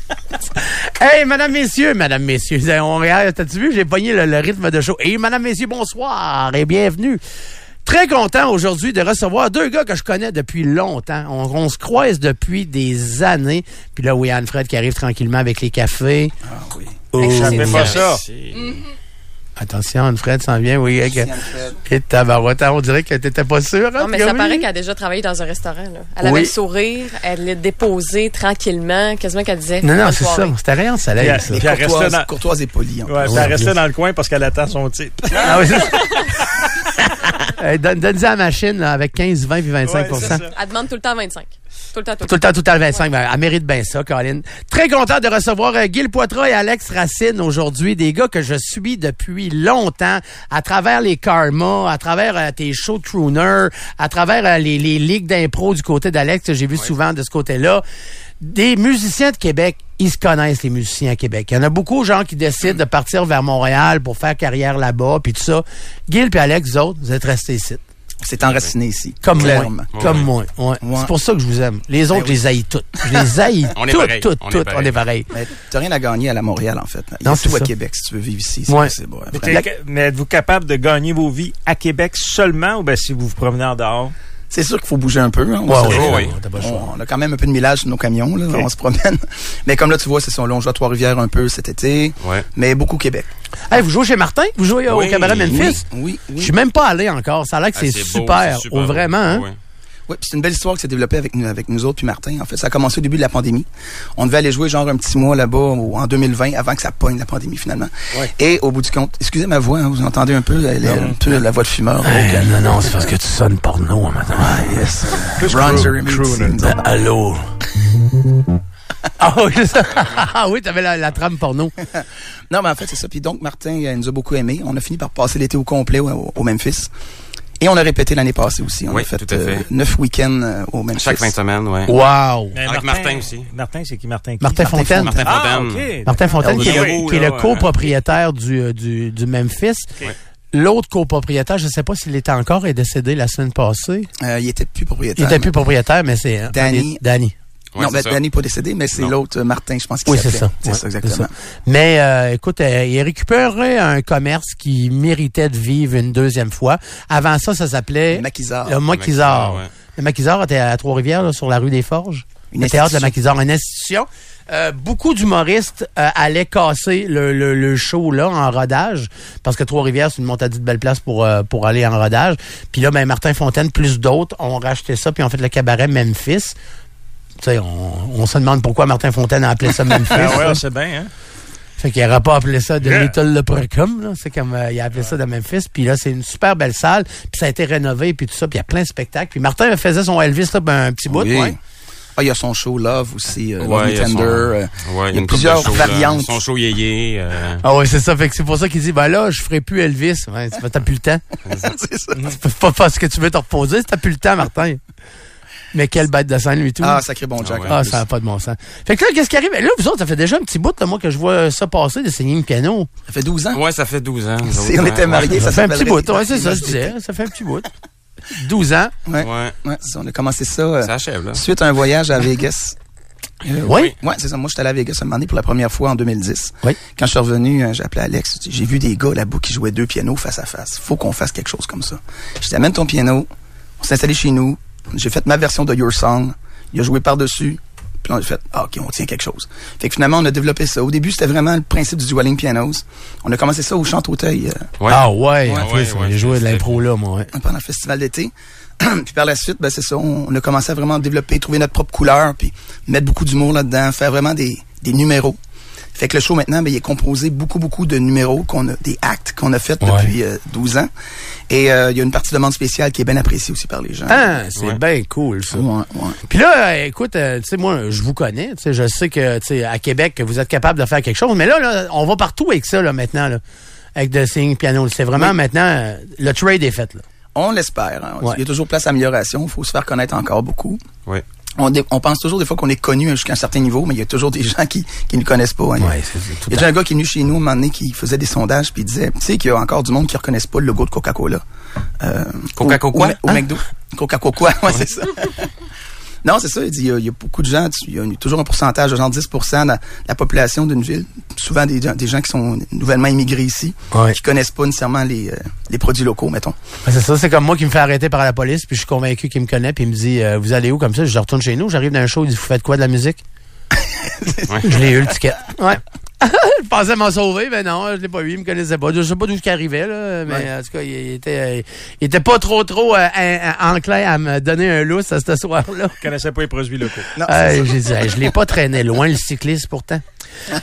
Hey, madame, messieurs, madame, messieurs, on regarde, t'as-tu vu, j'ai pogné le, le rythme de show. Hey, madame, messieurs, bonsoir et bienvenue. Très content aujourd'hui de recevoir deux gars que je connais depuis longtemps. On, on se croise depuis des années. Puis là, oui, Anne-Fred qui arrive tranquillement avec les cafés. Ah oui. Oh, Échappez pas ça. Mm-hmm. Attention, Anne-Fred s'en vient, oui. Merci, Que... Anne-Fred. Et tabarouette, on dirait que t'étais pas sûr. Hein, Non, mais ça Pierre-Louis? paraît qu'elle a déjà travaillé dans un restaurant. Là. Elle Oui. avait le sourire, elle l'a déposé tranquillement, quasiment qu'elle disait. Non, non, bonne c'est soirée. ça. C'était rien de soleil, Puis, ça. puis elle restait Courtoise, dans, courtoise et polie. en ouais, plus. puis elle restait dans le coin parce qu'elle attend son titre. Ah oui, c'est ça. Hey, donne, donne-y à la machine là, avec quinze, vingt puis vingt-cinq pour cent. Ouais, elle demande tout le temps vingt-cinq. Tout le temps, tout le Tout le temps, tout le temps, le vingt-cinq. Ben, elle mérite bien ça, Colin. Très content de recevoir euh, Gil Poitras et Alex Racine aujourd'hui, des gars que je suis depuis longtemps, à travers les Karma, à travers euh, tes shows de crooner, à travers euh, les, les ligues d'impro du côté d'Alex, que j'ai vu ouais. souvent de ce côté-là. Des musiciens de Québec, ils se connaissent, les musiciens à Québec. Il y en a beaucoup de gens qui décident de partir vers Montréal pour faire carrière là-bas, puis tout ça. Gil et Alex, vous autres, vous êtes restés ici. C'est enraciné ici. Comme clairement. moi. Ouais. Comme moi. Ouais. Ouais. C'est pour ça que je vous aime. Les autres, ben oui. je les haïs toutes. Je les haïs on toutes, est toutes, on toutes. est on est pareil. Mais t'as rien à gagner à la Montréal, en fait. Il y a non, tout ça. à Québec, si tu veux vivre ici. C'est ouais. c'est bon. Mais, mais êtes-vous capable de gagner vos vies à Québec seulement ou bien si vous vous promenez en dehors? C'est sûr qu'il faut bouger un peu. Hein. On, ouais, ouais, ouais, on, on a quand même un peu de millage sur nos camions. Là, okay. On se promène. Mais comme là, tu vois, c'est ça. Là, on joue à Trois-Rivières un peu cet été. Ouais. Mais beaucoup Québec. Hey, vous jouez chez Martin? Vous jouez oui, au cabaret Memphis? Oui, oui, oui. Je suis même pas allé encore. Ça a l'air que ah, c'est, c'est super. Beau, c'est super oh, vraiment, hein? Ouais. Oui, c'est une belle histoire qui s'est développée avec nous, avec nous autres puis Martin. En fait, ça a commencé au début de la pandémie. On devait aller jouer genre un petit mois là-bas en deux mille vingt avant que ça pogne la pandémie finalement. Ouais. Et au bout du compte, excusez ma voix, hein, vous entendez un peu, la, la, un peu la voix de fumeur. Hey, donc, non, non, c'est parce que tu sonnes porno maintenant. Ah, yes. Ron Jeremy. Allô. Ah oui, ah oui, t'avais la, la trame porno. Non, mais en fait, c'est ça. Puis donc, Martin il nous a beaucoup aimé. On a fini par passer l'été au complet au, au Memphis. Et on a répété l'année passée aussi. On oui, a fait, tout à fait. Euh, neuf week-ends euh, au Memphis. Chaque fin de semaine, oui. Wow! Mais Avec Martin, Martin aussi. Martin, c'est qui Martin? Qui? Martin Fontaine. Martin Fontaine. Ah, okay. Martin Fontaine, qui est, héros, qui est là, le copropriétaire ouais. du, du, du Memphis. Okay. L'autre copropriétaire, je ne sais pas s'il était encore, est décédé la semaine passée. Euh, il était plus propriétaire. Il était plus propriétaire, mais c'est... Danny. Danny. Ouais, non, ben, Danny pas décédé, mais c'est non. l'autre euh, Martin, je pense qu'il oui, s'appelait. c'est ça. C'est ouais, ça, exactement. C'est ça. Mais euh, écoute, euh, il récupérait un commerce qui méritait de vivre une deuxième fois. Avant ça, ça s'appelait... Le Maquisard. Le Maquisard. Ouais. Le Maquisard était à Trois-Rivières, là, sur la rue des Forges. Une le théâtre de Maquisard, une institution. Euh, beaucoup d'humoristes euh, allaient casser le, le, le show là en rodage parce que Trois-Rivières, c'est une montadie de belle place pour, euh, pour aller en rodage. Puis là, ben, Martin Fontaine, plus d'autres, ont racheté ça puis ont fait le cabaret Memphis. Tu sais, on, on se demande pourquoi Martin Fontaine a appelé ça Memphis. Ah ouais, c'est bien, hein? Fait qu'il n'aurait pas appelé ça de yeah. Little Leprechaun, là. C'est comme, euh, il a appelé ouais. ça de Memphis. Puis là, c'est une super belle salle. Puis ça a été rénové, puis tout ça. Puis il y a plein de spectacles. Puis Martin faisait son Elvis, là, ben, un petit bout, oui. ouais. Ah, il y a son show Love aussi, euh, ouais, Love Me Tender. Euh, ouais, il y a plusieurs show, variantes. Là, son show Yéyé. Euh... Ah ouais, c'est ça. Fait que c'est pour ça qu'il dit, ben là, je ferai plus Elvis. Ouais, t'as plus le temps. C'est ça. Tu peux pas faire ce que tu veux te reposer si t'as plus le temps, Martin. Mais quelle bête de scène, lui, tout. Ah, sacré bon Jack. Ah, ouais, ah ça n'a pas de bon sens. Fait que là, qu'est-ce qui arrive? Là, vous autres, ça fait déjà un petit bout, là, moi, que je vois ça passer, d'essayer une piano. Ça fait douze ans? Ouais, ça fait douze ans. Si on était mariés, ça, ça, ça fait un petit bout. Ouais, c'est ça, je disais. Ça fait un petit bout. douze ans. Ouais. ouais. ouais. On a commencé ça. Euh, ça achève, là. Suite à un voyage à Vegas. Euh, oui? Ouais, c'est ça. Moi, j'étais allé à Vegas un moment donné pour la première fois en deux mille dix. Oui. Quand je suis revenu, j'ai appelé Alex. J'ai vu des gars là-bas qui jouaient deux pianos face à face. Faut qu'on fasse quelque chose comme ça. Je dit, amène ton piano. On s'est installé chez nous. J'ai fait ma version de Your Song. Il a joué par-dessus. Puis on a fait, ah, OK, on tient quelque chose. Fait que finalement, on a développé ça. Au début, c'était vraiment le principe du dueling pianos. On a commencé ça au Chante-Auteuil. Euh, ouais. Ah ouais, ouais, en plus, ouais, j'ai joué de l'impro là, moi. Ouais. Pendant le festival d'été. Puis par la suite, ben c'est ça, on, on a commencé à vraiment développer, trouver notre propre couleur, puis mettre beaucoup d'humour là-dedans, faire vraiment des, des numéros. Fait que le show maintenant, ben, il est composé beaucoup, beaucoup de numéros, qu'on a, des actes qu'on a fait ouais. depuis euh, douze ans. Et euh, il y a une partie de demande spéciale qui est bien appréciée aussi par les gens. Ah, c'est ouais. bien cool, ça. Ouais, ouais. Puis là, euh, écoute, euh, tu sais, moi, je vous connais, tu sais, je sais que, tu sais, à Québec, vous êtes capable de faire quelque chose, mais là, là, on va partout avec ça, là, maintenant, là, avec The Singing Piano. C'est vraiment oui. maintenant, euh, le trade est fait, là. On l'espère. Hein. Ouais. Il y a toujours place à amélioration. Il faut se faire connaître encore beaucoup. Oui. On, dé- on pense toujours des fois qu'on est connu jusqu'à un certain niveau, mais il y a toujours des gens qui qui ne connaissent pas. Hein. Ouais, c'est, c'est tout il y a déjà un gars qui est venu chez nous un moment donné qui faisait des sondages puis il disait, tu sais qu'il y a encore du monde qui ne reconnaissent pas le logo de Coca-Cola. Euh, Coca-Cola? Au, au, au hein? McDo. Coca-Cola, ouais, c'est ça. Non, c'est ça. Il dit, il y a, il y a beaucoup de gens, il y a toujours un pourcentage de genre dix pour cent de la population d'une ville, souvent des, des gens qui sont nouvellement immigrés ici, ouais. qui connaissent pas nécessairement les, euh, les produits locaux, mettons. Ouais, c'est ça, c'est comme moi qui me fait arrêter par la police, puis je suis convaincu qu'il me connaît, puis il me dit, euh, vous allez où comme ça? Je retourne chez nous, j'arrive dans un show, il dit, vous faites quoi de la musique? Ouais. Je l'ai eu, le ticket. Ouais. Je pensais m'en sauver, mais non, je l'ai pas eu, il me connaissait pas. Je sais pas d'où il arrivait, là, mais ouais. en tout cas, il était, il était pas trop, trop euh, enclin à me donner un lousse à ce soir-là. Il connaissait pas les produits locaux. Non, euh, j'ai dit, hey, je l'ai pas traîné loin, le cycliste, pourtant. euh,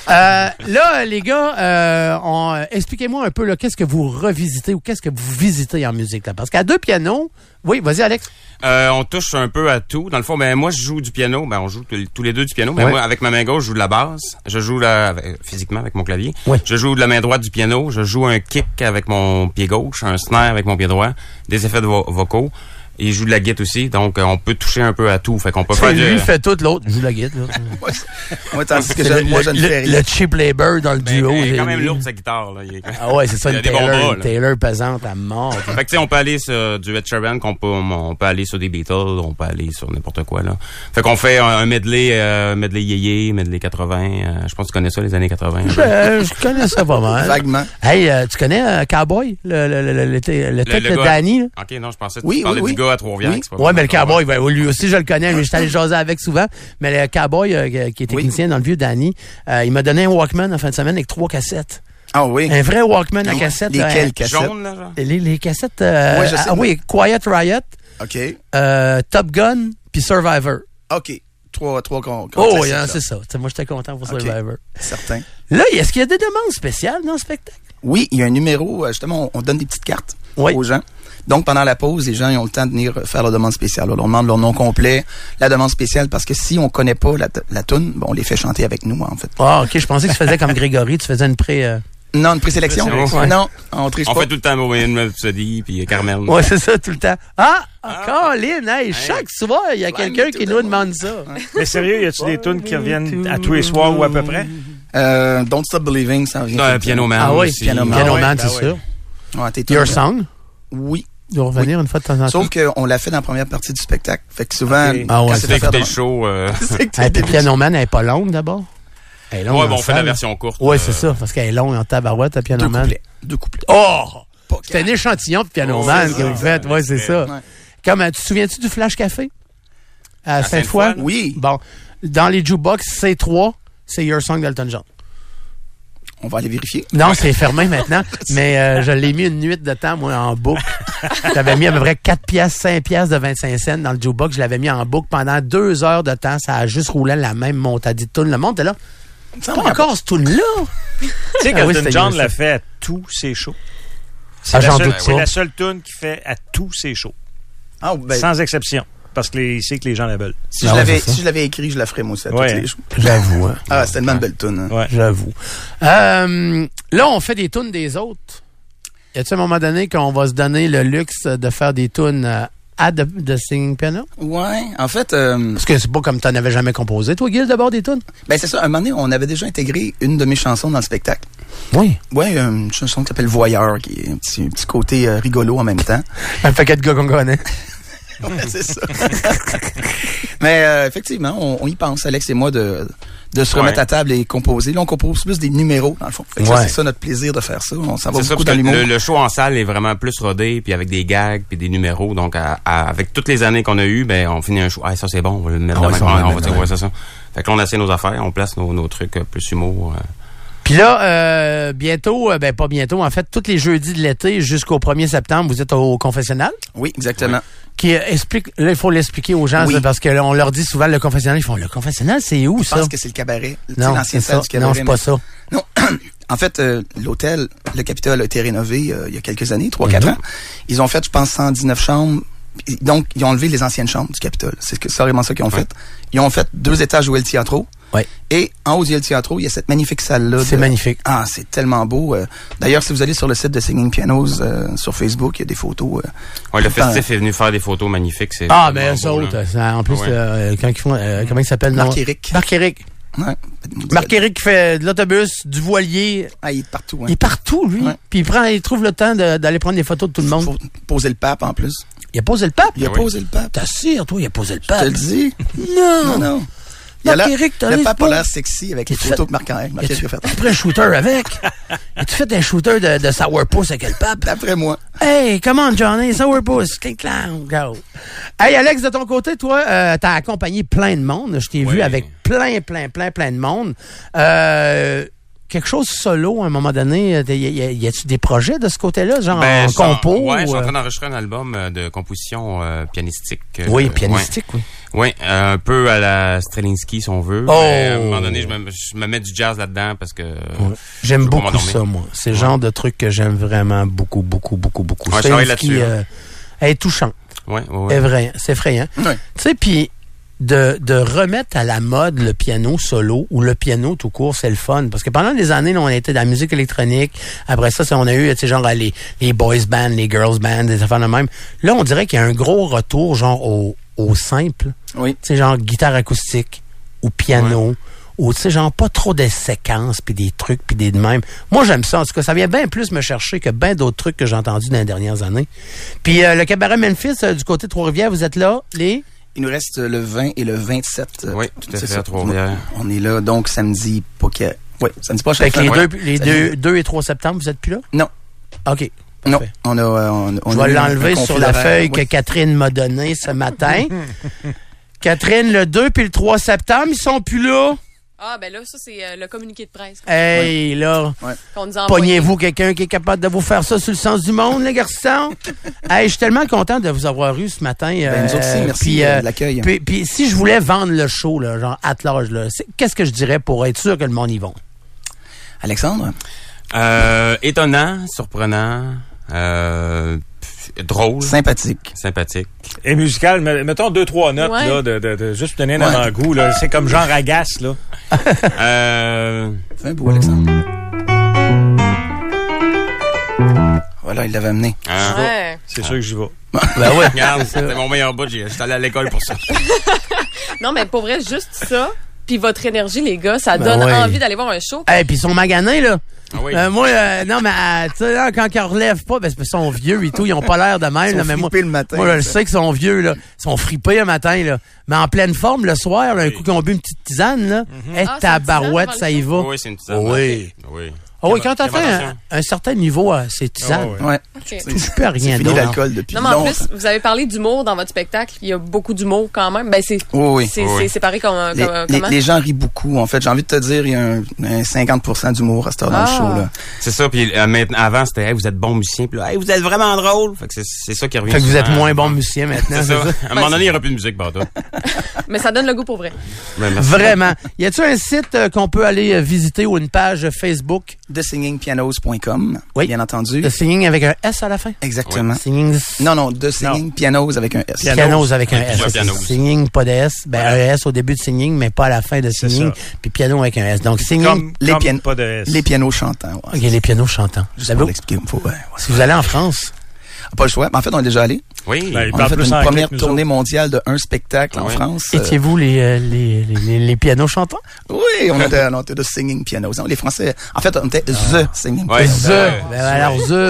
là, les gars, euh, on, euh, expliquez-moi un peu, là, qu'est-ce que vous revisitez ou qu'est-ce que vous visitez en musique, là? Parce qu'à deux pianos, oui, vas-y, Alex. Euh, on touche un peu à tout. Dans le fond, ben, moi, je joue du piano. Ben, on joue t- tous les deux du piano. Mais ouais. moi, avec ma main gauche, je joue de la basse. Je joue là, avec, physiquement avec mon clavier. Ouais. Je joue de la main droite du piano. Je joue un kick avec mon pied gauche, un snare avec mon pied droit, des effets de vo- vocaux. Et il joue de la guitare aussi, donc euh, on peut toucher un peu à tout. Fait qu'on peut c'est faire lui du... fait tout, l'autre joue de la guitare. ouais, ouais, tandis que je, moi, je ne fais rien. Le cheap labor dans le ben, duo. Il est quand même lourd sa guitare. Là. Il est... Ah ouais, c'est ça, il une Taylor, Taylor, bras, une Taylor pesante à mort. Fait que tu sais, on peut aller sur du Ed Sheeran, qu'on peut, on peut aller sur des Beatles, on peut aller sur n'importe quoi, là. Fait qu'on fait un, un medley, euh, medley yéyé, medley quatre-vingts, euh, je pense que tu connais ça, les années quatre-vingts. Je, euh, je connais ça pas mal. Vaguement. Hey, euh, tu connais euh, Cowboy, le, le, le, le, le, le tête de Danny, là? Ok, non, je pensais que oui, tu parlais oui, du oui. gars à Trois-Rivières. Oui. Ouais, mais le Cowboy, ben, lui aussi, je le connais, mais j'étais allé jaser avec souvent. Mais le Cowboy, euh, qui est technicien oui. dans le vieux Danny, euh, il m'a donné un Walkman en fin de semaine avec trois cassettes. Ah oui. Un vrai Walkman à cassette. Lesquelles euh, cassettes? Jaune, là, genre? Les, les cassettes, euh, ouais, je sais, ah oui, Quiet Riot. OK. Euh, Top Gun, puis Survivor. OK. Trois, trois grands. Oh, oui, hein, c'est ça. T'sais, moi, j'étais content pour okay. Survivor. Certain. Là, est-ce qu'il y a des demandes spéciales dans le spectacle? Oui, il y a un numéro, justement, on, on donne des petites cartes oui. aux gens. Donc, pendant la pause, les gens ils ont le temps de venir faire leur demande spéciale. Alors, on demande leur nom complet, la demande spéciale, parce que si on connaît pas la, la toune, bon, on les fait chanter avec nous, en fait. Ah, OK, je pensais que tu faisais comme Grégory, tu faisais une pré... Euh... Non, une présélection. Ouais. Non, on triche on pas. fait tout le temps Bohemian Rhapsody puis Carmel. Ouais, c'est ça, tout le temps. Ah, ah Colin, hey, hey, chaque soir, il y a quelqu'un qui nous demande ça. Mais sérieux, y a-tu des tunes qui reviennent à tous les soirs ou à peu près? Euh, Don't Stop Believing, ça revient. Non, Piano Man. Ah oui, aussi. Piano Man, Piano Man, ah, c'est ouais, sûr. Ouais, t'es Your Song? Oui. Il doit revenir oui. une fois de temps en temps. Sauf qu'on l'a fait dans la première partie du spectacle. Fait que souvent, okay. ah ouais, quand c'est écouté le show. Euh... hey, puis Piano Man, elle est pas longue d'abord? Elle est longue. Ouais, bon, on fait la version courte. Ouais, euh... c'est ça, parce qu'elle est longue en tabarouette à Piano Deux Man. couplets. Deux couplets. Oh! C'est un échantillon de Piano oh, Man que vous faites. Ouais, c'est ça. Ouais. Comme, tu te souviens-tu du Flash Café? À, à Sainte-Foy? Sainte-Foy? Oui. Bon. Dans les jukebox C trois, c'est Your Song d'Elton John. On va aller vérifier. Non, c'est fermé maintenant, mais euh, je l'ai mis une nuit de temps, moi, en boucle. J'avais mis à peu près quatre piastres, cinq piastres de vingt-cinq cents dans le jukebox. Je l'avais mis en boucle pendant deux heures de temps. Ça a juste roulé la même montadie de tune. Le monde était là. C'est pas encore ce tune-là. Tu sais qu'Elton John l'a fait à tous ses shows. C'est, ah, la, j'en seule, doute c'est pas. la seule tune qu'il fait à tous ses shows. Ah, ben... Sans exception. Parce qu'il sait que les gens la veulent. Si, non, je l'avais, si je l'avais écrit, je la ferais moi aussi à ouais. toutes les shows. J'avoue. Hein. Ah, c'est tellement une belle tune. Hein. Ouais. J'avoue. Euh, là, on fait des tunes des autres. Y a-t-il un moment donné qu'on va se donner le luxe de faire des tunes à de, de Singing Piano? Ouais, en fait... Euh... Parce que c'est pas comme t'en avais jamais composé, toi, Gil, d'abord des tunes? Ben c'est ça, un moment donné, on avait déjà intégré une de mes chansons dans le spectacle. Oui. Ouais, une chanson qui s'appelle Voyeur, qui est un petit, un petit côté euh, rigolo en même temps. Un paquet de gars qu'on connaît. C'est ça. Mais euh, effectivement, on, on y pense, Alex et moi, de, de se remettre ouais. à table et composer. Là, on compose plus des numéros, dans le fond. Fait que Ouais. ça, c'est ça notre plaisir de faire ça. On s'en va C'est ça, beaucoup parce dans que l'humour. le, le show en salle est vraiment plus rodé, puis avec des gags, puis des numéros. Donc, à, à- avec toutes les années qu'on a eues, ben, on finit un show. Ah, ça, c'est bon, on va le mettre Ah de ouais, même. ça, on va le On va mettre dire, de ouais, c'est ça. Fait que là, on essaie nos affaires, on place nos, nos trucs euh, plus humour. euh. Puis là, euh, bientôt, euh, ben pas bientôt, en fait, tous les jeudis de l'été jusqu'au premier septembre, vous êtes au confessionnal. Oui, exactement. Qui euh, explique, là, il faut l'expliquer aux gens, Oui. ça, parce que là, on leur dit souvent le confessionnal, ils font le confessionnal, c'est où Je ça? pense que c'est le cabaret. Tu sais, Non, l'ancienne c'est salle ça. du cabaret. Non, c'est pas mais- ça. Non. En fait, euh, l'hôtel, le Capitole a été rénové euh, il y a quelques années, trois, quatre Mhm. ans. Ils ont fait, je pense, cent dix-neuf chambres. Donc, ils ont enlevé les anciennes chambres du Capitole. C'est ce que- c'est vraiment ça qu'ils ont fait. Ils ont fait deux étages où est le Teatro. Ouais. Et en haut du El Teatro, il y a cette magnifique salle-là. C'est de- magnifique. Ah, c'est tellement beau. euh. D'ailleurs, si vous allez sur le site de Singing Pianos euh, sur Facebook, il y a des photos. euh, Ouais, le tout le temps. festif est venu faire des photos magnifiques. C'est Ah, vraiment mais eux beau, autres, là. ça, en plus, Ouais. euh, quand ils font, euh, comment il s'appelle? non? Marc-Éric. Marc-Éric. Ouais. Marc-Éric qui fait de l'autobus, du voilier. Ah, il est partout. hein. Il est partout, lui. Ouais. Puis il prend, il trouve le temps de- d'aller prendre des photos de tout le monde. Faut poser le pape en plus. Il a posé le pape? Il a Ah oui. posé le pape. T'assures, toi, il a posé le Je pape. te le dis. Non. Non, non. Il a l'air- Marc-Éric, t'as le l'air pape pas. a l'air sexy avec les Tu photos fais- que Marc-Éric Marc Tu a fait. as pris un shooter avec? As-tu fait un shooter de, de Sourpuss avec le pape? D'après moi. Hey, come on, Johnny, Sourpuss, clink clang, go. Hey, Alex, de ton côté, toi, euh, t'as accompagné plein de monde. Je t'ai Oui. vu avec plein, plein, plein, plein de monde. Euh, quelque chose solo, à un moment donné, y, y, y a-tu des projets de ce côté-là, genre Ben, en je suis en- compo? Ouais, je suis en ou, train euh, d'enregistrer un album euh, de composition euh, pianistique. euh, Oui, ouais. pianistique, oui. Oui, un peu à la Strelinsky, si on veut. Oh! Mais à un moment donné, je me, je me mets du jazz là-dedans parce que... Ouais. J'aime je veux pas beaucoup m'endormir. ça, moi. C'est le genre de truc que j'aime vraiment beaucoup, beaucoup, beaucoup, beaucoup. Ouais, je C'est travaille une qui, là-dessus, euh, elle est touchante. Ouais, ouais, ouais. C'est vrai, c'est effrayant. Ouais. Tu sais, puis de, de remettre à la mode le piano solo ou le piano tout court, c'est le fun. Parce que pendant des années, là, on était dans la musique électronique. Après ça, ça on a eu, tu sais, genre les, les boys bands, les girls bands, des affaires de même. Là, on dirait qu'il y a un gros retour, genre, au, au simple. Oui. Tu sais, genre guitare acoustique ou piano. Ou, tu sais, genre, pas trop de séquences, puis des trucs, puis des de même. Moi, j'aime ça. En tout cas, ça vient bien plus me chercher que bien d'autres trucs que j'ai entendus dans les dernières années. Puis, euh, le cabaret Memphis, euh, du côté de Trois-Rivières, vous êtes là, les... Il nous reste le vingt et le vingt-sept. euh, Oui, tout à c'est fait, ça. à Trois-Rivières. On est là, donc samedi, pas que... Oui, samedi prochain. Fait que les, Ouais. deux, les Samedi. deux, deux et trois septembre, vous êtes plus là? Non. OK. Non, Parfait. on a... euh, On, on Je a vais eu un- l'enlever un sur conflit la d'horaire. feuille Oui. que Catherine m'a donnée ce matin. Catherine, le deux puis le trois septembre, ils sont plus là. Ah, ben là, ça, c'est euh, le communiqué de presse Hey, là, Ouais. qu'on nous a envoyé. pognez-vous quelqu'un qui est capable de vous faire ça sur le sens du monde, les garçons? Hey, je suis tellement content de vous avoir eu ce matin. Ben, nous autres aussi, merci, puis, euh, de l'accueil. Puis, puis si je voulais vendre le show, là, genre at large, là, c'est- qu'est-ce que je dirais pour être sûr que le monde y va? Alexandre? Euh, étonnant, surprenant, euh, pff, drôle, Sympathique. sympathique. Et musical, met- mettons deux, trois notes, Ouais. là, de, de, de juste donner un Ouais. avant-goût, là. C'est comme genre agace, là. Euh, Fais un bout, Alexandre. Voilà, il l'avait amené. hein, Ouais. C'est sûr que j'y vais. Ben ouais. Regarde, c'était mon meilleur bout. j'ai- J'étais allé à l'école pour ça. Non, mais pour vrai, juste ça, puis votre énergie, les gars, ça Ben donne ouais. envie d'aller voir un show. Hey, puis ils sont maganés, là. Ah oui. Euh, moi, euh, non, mais euh, tu sais, là, quand ils relèvent pas, ben, c'est parce qu'ils sont vieux et tout, ils ont pas l'air de même. Ils sont là, mais moi, fripés le matin, moi, je le ça. sais qu'ils sont vieux, là. Ils sont fripés le matin, là. Mais en pleine forme, le soir, là, un coup qu'ils ont bu une petite tisane, là, hey, Ah, c'est tabarouette, une tisane ça y va. Oui, c'est une tisane. Oui. Oui. Ah oui, quand t'as Quelle fait un, attention. un certain niveau à ces tisanes, Ah ouais. Ouais. OK. tu touches plus à C'est rien fini d'autre. l'alcool depuis Non, mais en longtemps. plus, vous avez parlé d'humour dans votre spectacle. Il y a beaucoup d'humour quand même. Ben, c'est Oui, oui. c'est Oui, oui. c'est séparé comme, Les, comme- les- comment? les gens rient beaucoup. En fait, j'ai envie de te dire, il y a un, un cinquante pour cent d'humour à cette heure dans Ah. le show. Là. C'est ça. Puis euh, maintenant, avant, c'était hey, vous êtes bon musicien. Puis là, hey, vous êtes vraiment drôle. Fait que c'est, c'est ça qui revient. Fait que vous êtes souvent. moins bon musicien maintenant, C'est c'est ça. ça? À un moment donné, il n'y aura plus de musique, pardon. Mais ça donne le goût pour vrai. Ben, merci. Vraiment. Y a-tu un site euh, qu'on peut aller euh, visiter ou une page Facebook? the singing pianos point com, Oui. bien entendu. The Singing avec un S à la fin? Exactement. Singing... Non, non, The Singing Pianos avec un S. Pianos avec un Ouais, S. plusieurs C'est pianos. Singing, pas de S. Ben, un S au début de Singing, mais pas à la fin de C'est Singing. ça. Puis piano avec un S. Donc, Singing, Comme, Les comme pianos. pas de S. Les pianos chantants. Ouais. OK, les pianos chantants. Juste Savez-vous, pour l'expliquer, faut, ouais, ouais. si vous allez en France, Pas le choix. En fait, on est déjà allé. Oui. Ben, il On a parle fait plus une anglais première que nous tournée autres. mondiale de un spectacle en Oui. France. Euh, étiez-vous les, euh, les, les, les, les pianos chantants? Oui, on était, on était de singing pianos. Les Français, en fait, on était the singing Ouais. pianos. The. Ben, alors, The.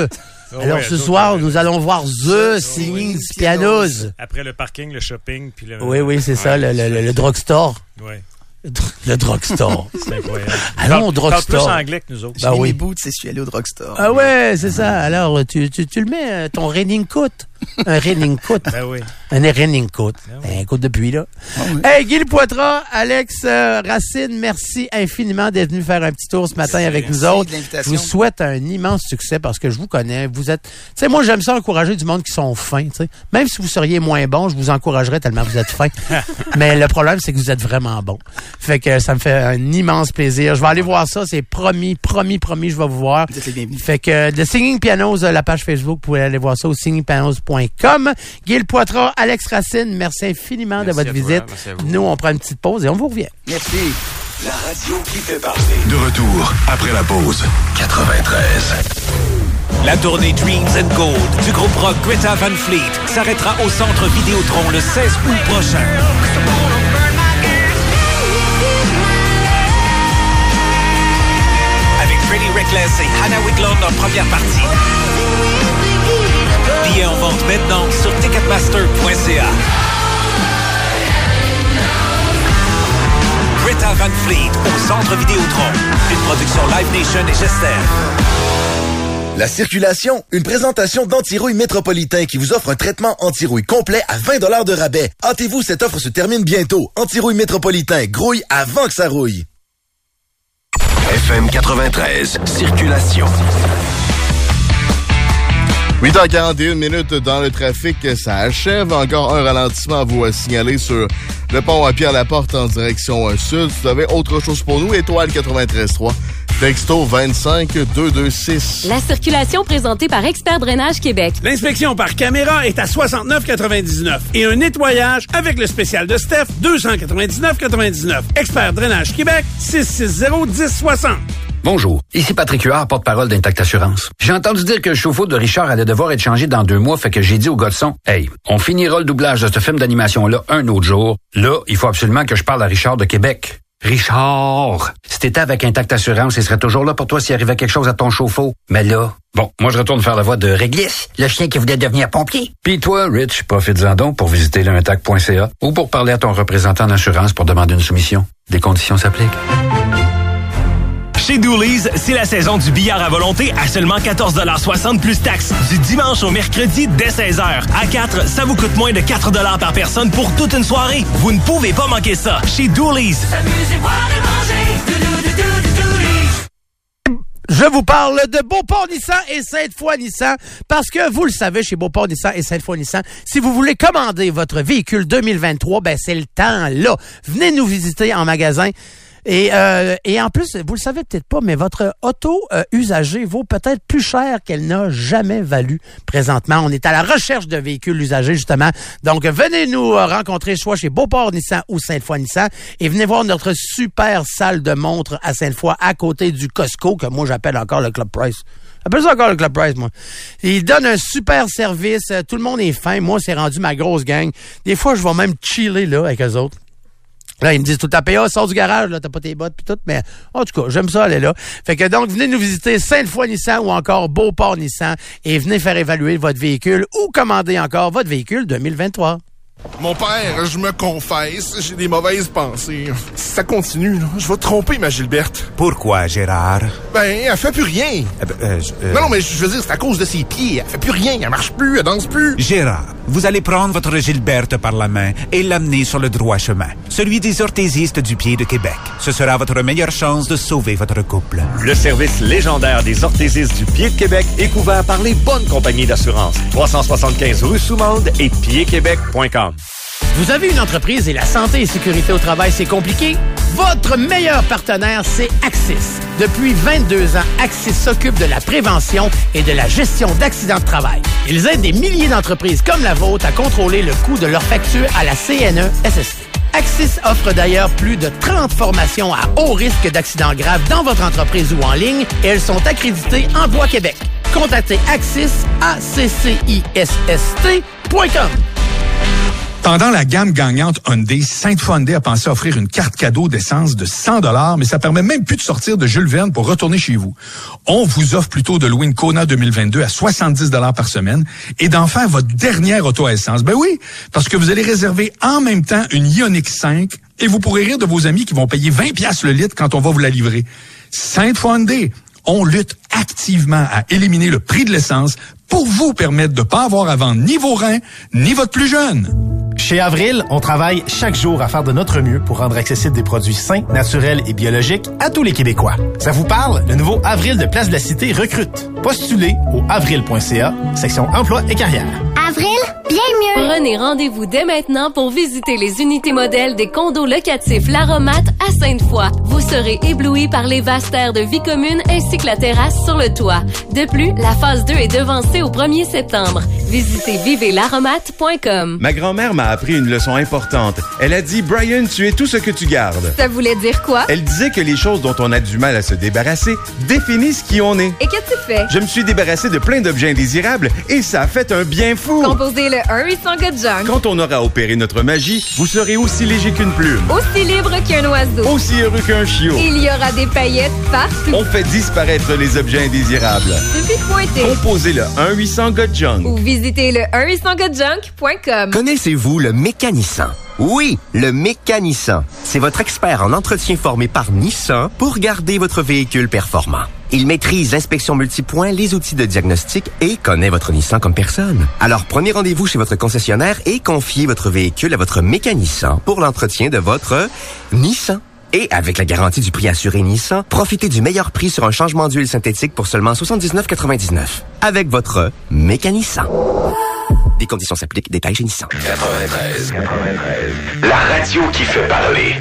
Oh, Alors ouais, ce soir, nous allons voir The Singing Pianos. Après le parking, le shopping, puis le... Oui, oui, c'est ouais, ça, le, le, le, le drugstore. Oui. Le drugstore. C'est incroyable. Allons au drugstore. Parle plus anglais que nous autres. Ben J'ai mis oui. mes boots et je suis allé au drugstore. Ah ouais, c'est ça. Alors, tu, tu, tu le mets, euh, ton raining coat. Un raining coat. Ben oui. Un raining coat. Un coat depuis, là. Ah oui. Hey, Guy Poitras, Alex euh, Racine, merci infiniment d'être venu faire un petit tour ce matin merci, avec nous autres. Je vous souhaite un immense succès parce que je vous connais. Vous êtes, tu sais, moi, j'aime ça encourager du monde qui sont fins, tu sais. Même si vous seriez moins bon, je vous encouragerais tellement vous êtes fins. Mais le problème, c'est que vous êtes vraiment bon. Fait que ça me fait un immense plaisir. Je vais aller voir ça. C'est promis, promis, promis, je vais vous voir. Fait que The Singing Pianos, la page Facebook, vous pouvez aller voir ça au singing pianos point com. Guy Poitras, Alex Racine, merci infiniment merci de votre visite. Toi, nous, on prend une petite pause et on vous revient. Merci. La radio qui fait parler. De retour après la pause. quatre-vingt-treize. La tournée Dreams and Gold du groupe rock Greta Van Fleet s'arrêtera au Centre Vidéotron le seize août prochain. Avec Freddie Reckless et Hannah Whitlow en première partie. Billets en vente maintenant sur ticketmaster point c a. Greta Van Fleet au Centre Vidéotron. Une production Live Nation et Gester. La circulation, une présentation d'Antirouille Métropolitain qui vous offre un traitement anti-rouille complet à vingt dollars de rabais. Hâtez-vous, cette offre se termine bientôt. Antirouille Métropolitain, grouille avant que ça rouille. F M quatre-vingt-treize, circulation. huit heures quarante et une minutes dans le trafic, ça achève. Encore un ralentissement à vous signaler sur le pont à Pierre-Laporte en direction sud. Si vous avez autre chose pour nous, étoile quatre-vingt-treize trois. Texto vingt-cinq deux deux six. La circulation présentée par Expert Drainage Québec. L'inspection par caméra est à soixante-neuf quatre-vingt-dix-neuf et un nettoyage avec le spécial de Steph deux cent quatre-vingt-dix-neuf quatre-vingt-dix-neuf. Expert Drainage Québec six six zéro dix soixante. Bonjour, ici Patrick Huard, porte-parole d'Intact Assurance. J'ai entendu dire que le chauffe-eau de Richard allait devoir être changé dans deux mois, fait que j'ai dit au gars de son, « Hey, on finira le doublage de ce film d'animation-là un autre jour. Là, il faut absolument que je parle à Richard de Québec. » Richard, si t'étais avec Intact Assurance, il serait toujours là pour toi s'il arrivait quelque chose à ton chauffe-eau. Mais là, bon, moi je retourne faire la voix de Réglisse, le chien qui voulait devenir pompier. Puis toi, Rich, profites-en donc pour visiter le intact point c a ou pour parler à ton représentant d'assurance pour demander une soumission. Des conditions s'appliquent. Chez Dooley's, c'est la saison du billard à volonté à seulement quatorze soixante plus taxes. Du dimanche au mercredi dès seize heures. À quatre, ça vous coûte moins de quatre dollars par personne pour toute une soirée. Vous ne pouvez pas manquer ça. Chez Dooley's. Je vous parle de Beauport Nissan et Sainte-Foy Nissan parce que vous le savez, chez Beauport Nissan et Sainte-Foy Nissan, si vous voulez commander votre véhicule deux mille vingt-trois, ben c'est le temps là. Venez nous visiter en magasin. Et, euh, et en plus, vous le savez peut-être pas, mais votre auto euh, usagée vaut peut-être plus cher qu'elle n'a jamais valu présentement. On est à la recherche de véhicules usagés, justement. Donc, venez nous euh, rencontrer soit chez Beauport Nissan ou Sainte-Foy Nissan et venez voir notre super salle de montre à Sainte-Foy à côté du Costco, que moi j'appelle encore le Club Price. J'appelle ça encore le Club Price, moi. Ils donnent un super service. Tout le monde est fin. Moi, c'est rendu ma grosse gang. Des fois, je vais même chiller là avec eux autres. Là, ils me disent tout à P A, sors du garage, là, t'as pas tes bottes pis tout, mais en tout cas, j'aime ça aller là. Fait que donc, venez nous visiter Sainte-Foy Nissan ou encore Beauport Nissan et venez faire évaluer votre véhicule ou commander encore votre véhicule deux mille vingt-trois. Mon père, je me confesse, j'ai des mauvaises pensées. Si ça continue, là, je vais tromper ma Gilberte. Pourquoi, Gérard? Ben, elle fait plus rien. Euh, euh, euh... Non, non, mais je veux dire, c'est à cause de ses pieds. Elle fait plus rien, elle marche plus, elle danse plus. Gérard, vous allez prendre votre Gilberte par la main et l'amener sur le droit chemin, celui des orthésistes du pied de Québec. Ce sera votre meilleure chance de sauver votre couple. Le service légendaire des orthésistes du pied de Québec est couvert par les bonnes compagnies d'assurance. trois cent soixante-quinze rue Soumande et pied québec point com. Vous avez une entreprise et la santé et sécurité au travail, c'est compliqué? Votre meilleur partenaire, c'est Axis. Depuis vingt-deux ans, Axis s'occupe de la prévention et de la gestion d'accidents de travail. Ils aident des milliers d'entreprises comme la vôtre à contrôler le coût de leurs factures à la C N E S S T. Axis offre d'ailleurs plus de trente formations à haut risque d'accidents graves dans votre entreprise ou en ligne et elles sont accréditées Emploi Québec. Contactez Axis à c c i s s t point com. Pendant la gamme gagnante Hyundai, Sainte-Foy Hyundai a pensé offrir une carte cadeau d'essence de cent dollars, mais ça permet même plus de sortir de Jules Verne pour retourner chez vous. On vous offre plutôt de louer une Kona deux mille vingt-deux à soixante-dix dollars par semaine et d'en faire votre dernière auto à essence. Ben oui, parce que vous allez réserver en même temps une Ioniq cinq et vous pourrez rire de vos amis qui vont payer vingt piastres le litre quand on va vous la livrer. Sainte-Foy Hyundai, on lutte activement à éliminer le prix de l'essence pour vous permettre de ne pas avoir à vendre ni vos reins, ni votre plus jeune. Chez Avril, on travaille chaque jour à faire de notre mieux pour rendre accessibles des produits sains, naturels et biologiques à tous les Québécois. Ça vous parle? Le nouveau Avril de Place de la Cité recrute. Postulez au avril point c a, section emploi et carrière. Avril, bien mieux! Prenez rendez-vous dès maintenant pour visiter les unités modèles des condos locatifs L'Aromate à Sainte-Foy. Vous serez éblouis par les vastes aires de vie commune ainsi que la terrasse sur le toit. De plus, la phase deux est devancée au premier septembre. Visitez vivez l'aromate point com. Ma grand-mère m'a appris une leçon importante. Elle a dit « Brian, tu es tout ce que tu gardes ». Ça voulait dire quoi? Elle disait que les choses dont on a du mal à se débarrasser définissent qui on est. Et qu'as-tu fait? Je me suis débarrassé de plein d'objets indésirables et ça a fait un bien fou. Composez le un huit cents gars de junk. Quand on aura opéré notre magie, vous serez aussi léger qu'une plume. Aussi libre qu'un oiseau. Aussi heureux qu'un chiot. Il y aura des paillettes partout. On fait disparaître les objets indésirables. Suffit de pointer. Composez le un huit cents gars de junk. Ou visitez le un huit cents gars de junk point com. Connaissez-vous le mécanisant? Oui, le mécanisant. C'est votre expert en entretien formé par Nissan pour garder votre véhicule performant. Il maîtrise l'inspection multipoint, les outils de diagnostic et connaît votre Nissan comme personne. Alors prenez rendez-vous chez votre concessionnaire et confiez votre véhicule à votre mécanisant pour l'entretien de votre Nissan. Et avec la garantie du prix assuré Nissan, profitez du meilleur prix sur un changement d'huile synthétique pour seulement soixante-dix-neuf quatre-vingt-dix-neuf. Avec votre mécanisant. Des conditions s'appliquent, détails chez Nissan. quatre-vingt-treize. La radio qui fait parler.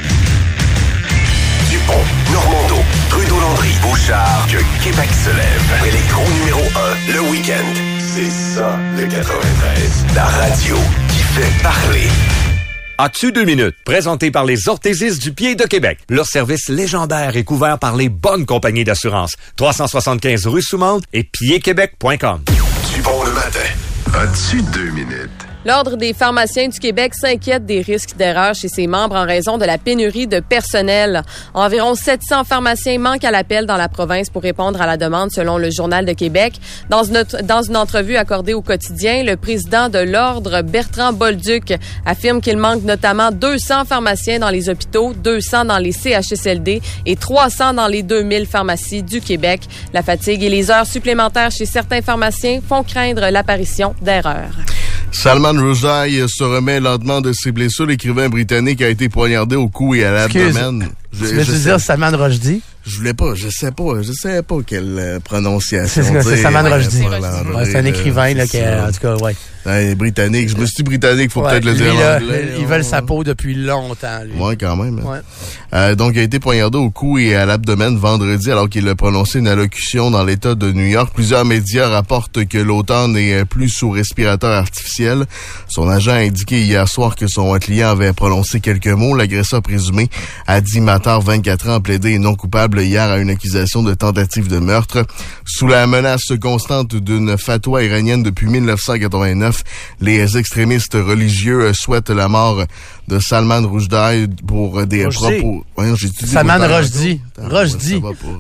Dupont, Normando, Trudeau-Landry, Bouchard, que Québec se lève. Après les gros numéro un, le week-end. C'est ça, le quatre-vingt-treize. La radio qui fait parler. As-tu deux minutes? Présenté par les orthésistes du pied de Québec. Leur service légendaire est couvert par les bonnes compagnies d'assurance. trois cent soixante-quinze rue Soumande et pied québec point com. Dupont le matin. As-tu deux minutes? L'Ordre des pharmaciens du Québec s'inquiète des risques d'erreur chez ses membres en raison de la pénurie de personnel. Environ sept cents pharmaciens manquent à l'appel dans la province pour répondre à la demande, selon le Journal de Québec. Dans une, dans une entrevue accordée au Quotidien, le président de l'Ordre, Bertrand Bolduc, affirme qu'il manque notamment deux cents pharmaciens dans les hôpitaux, deux cents dans les C H S L D et trois cents dans les deux mille pharmacies du Québec. La fatigue et les heures supplémentaires chez certains pharmaciens font craindre l'apparition d'erreurs. Salman Rushdie se remet lentement de ses blessures. L'écrivain britannique a été poignardé au cou et à l'abdomen. Tu veux dire Salman Rushdie? Je voulais pas, je sais pas, je sais pas quelle euh, prononciation. C'est, c'est Salman Rushdie. Ouais, ouais, c'est un écrivain, là, qui est, en tout cas, ouais. Un britannique. Je me suis dit britannique, faut ouais, peut-être le dire lui, en anglais. Ils veulent sa peau depuis longtemps, lui. Ouais, quand même. Ouais. Euh, donc, il a été poignardé au cou et à l'abdomen vendredi, alors qu'il a prononcé une allocution dans l'État de New York. Plusieurs médias rapportent que l'auteur n'est plus sous respirateur artificiel. Son agent a indiqué hier soir que son client avait prononcé quelques mots. L'agresseur présumé a dit Matar, vingt-quatre ans, plaidé non coupable hier à une accusation de tentative de meurtre. Sous la menace constante d'une fatwa iranienne depuis mille neuf cent quatre-vingt-neuf, les extrémistes religieux souhaitent la mort de Salman Rushdie pour des Rushdie. propos... Ouais, j'ai étudié Salman Rushdie. Rushdie.